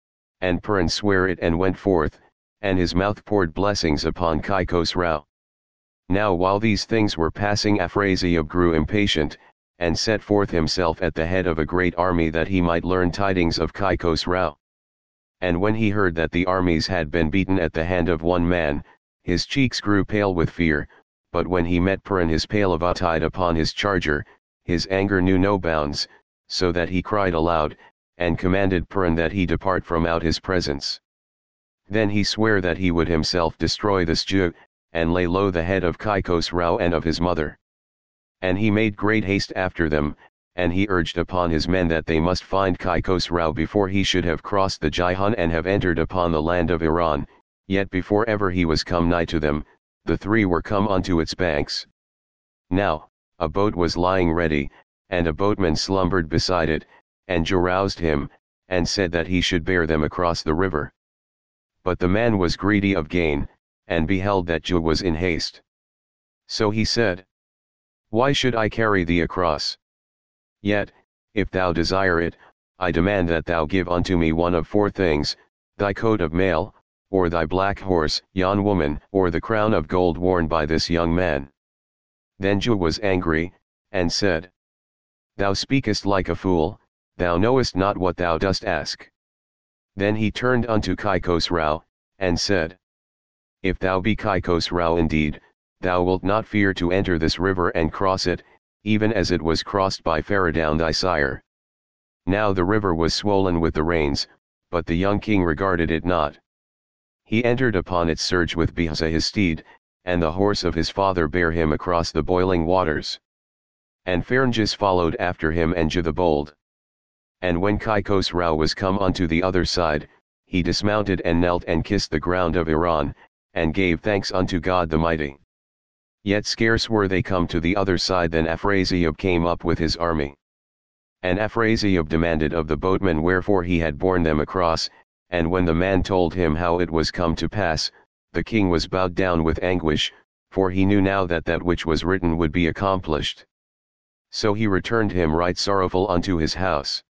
Speaker 1: And Pran sware it and went forth, and his mouth poured blessings upon Kaikhosrau. Now while these things were passing Afrasiab grew impatient, and set forth himself at the head of a great army that he might learn tidings of Kaikhosrau. And when he heard that the armies had been beaten at the hand of one man, his cheeks grew pale with fear, but when he met Pran his Palavotide upon his charger, his anger knew no bounds, so that he cried aloud, and commanded Pran that he depart from out his presence. Then he sware that he would himself destroy this Jew, and lay low the head of Kaikhosrau and of his mother. And he made great haste after them, and he urged upon his men that they must find Kaikhosrau before he should have crossed the Gihon and have entered upon the land of Iran, yet before ever he was come nigh to them, the three were come unto its banks. Now, a boat was lying ready, and a boatman slumbered beside it, and Ju roused him, and said that he should bear them across the river. But the man was greedy of gain, and beheld that Ju was in haste. So he said, Why should I carry thee across? Yet, if thou desire it, I demand that thou give unto me one of four things, thy coat of mail, or thy black horse, yon woman, or the crown of gold worn by this young man. Then Ju was angry, and said, Thou speakest like a fool, thou knowest not what thou dost ask. Then he turned unto Kaikhosrau, and said, If thou be Kaikhosrau indeed, thou wilt not fear to enter this river and cross it, even as it was crossed by Faradown thy sire. Now the river was swollen with the rains, but the young king regarded it not. He entered upon its surge with Bihza his steed, and the horse of his father bare him across the boiling waters. And Pharyngus followed after him and Ju the bold. And when Kaikhosrau was come unto the other side, he dismounted and knelt and kissed the ground of Iran, and gave thanks unto God the Mighty. Yet scarce were they come to the other side than Afrasiab came up with his army. And Afrasiab demanded of the boatman wherefore he had borne them across, and when the man told him how it was come to pass, the king was bowed down with anguish, for he knew now that that which was written would be accomplished. So he returned him right sorrowful unto his house.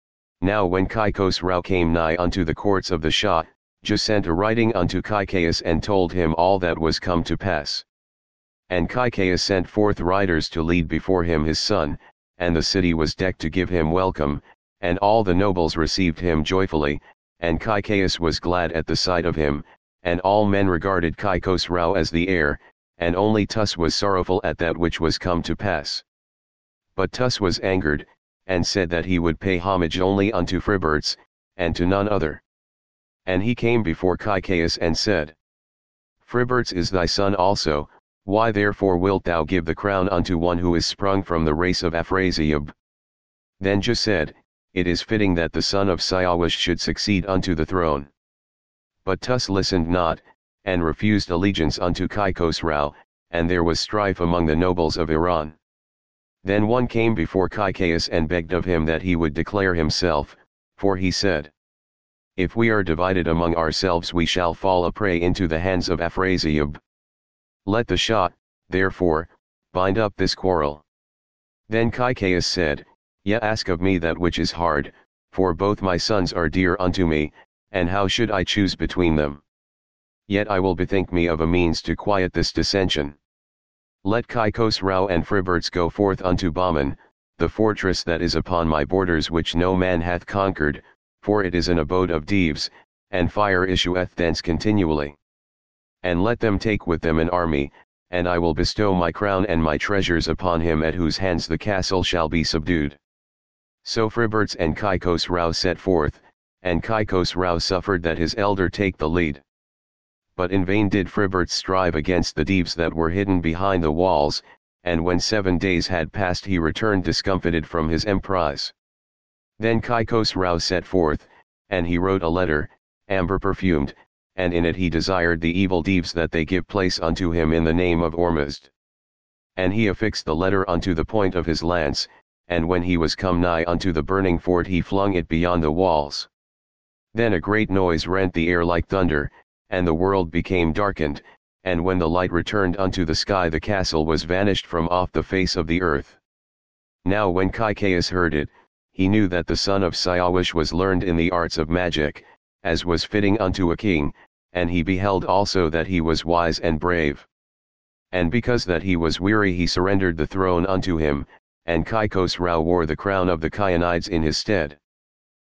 Speaker 1: Now when Kaikhosrau came nigh unto the courts of the Shah, Ju sent a writing unto Kaikhas and told him all that was come to pass. And Kaikhas sent forth riders to lead before him his son, and the city was decked to give him welcome, and all the nobles received him joyfully, and Kaikhas was glad at the sight of him, and all men regarded Kaikhosrau as the heir, and only Tus was sorrowful at that which was come to pass. But Tus was angered, and said that he would pay homage only unto Friberts, and to none other. And he came before Kaikhas and said, Friberts is thy son also, why therefore wilt thou give the crown unto one who is sprung from the race of Afrasiab? Then Ju said, It is fitting that the son of Siawash should succeed unto the throne. But Tus listened not, and refused allegiance unto Kaikhosrau, and there was strife among the nobles of Iran. Then one came before Kaikhas and begged of him that he would declare himself, for he said, If we are divided among ourselves we shall fall a prey into the hands of Afrasiab. Let the Shah, therefore, bind up this quarrel. Then Caecus said, Yea, ask of me that which is hard, for both my sons are dear unto me, and how should I choose between them? Yet I will bethink me of a means to quiet this dissension. Let Caicos Rau and Friberts go forth unto Baman, the fortress that is upon my borders which no man hath conquered, for it is an abode of Deves, and fire issueth thence continually. And let them take with them an army, and I will bestow my crown and my treasures upon him at whose hands the castle shall be subdued. So Friberts and Caicos Rau set forth, and Caicos Rau suffered that his elder take the lead. But in vain did Friberts strive against the Deves that were hidden behind the walls, and when seven days had passed he returned discomfited from his emprise. Then Caicos Rau set forth, and he wrote a letter, amber perfumed, and in it he desired the evil Deves that they give place unto him in the name of Ormuzd. And he affixed the letter unto the point of his lance, and when he was come nigh unto the burning fort he flung it beyond the walls. Then a great noise rent the air like thunder, and the world became darkened, and when the light returned unto the sky the castle was vanished from off the face of the earth. Now when Caecus heard it, he knew that the son of Siawish was learned in the arts of magic, as was fitting unto a king, and he beheld also that he was wise and brave. And because that he was weary he surrendered the throne unto him, and Caicos Rau wore the crown of the Chionides in his stead.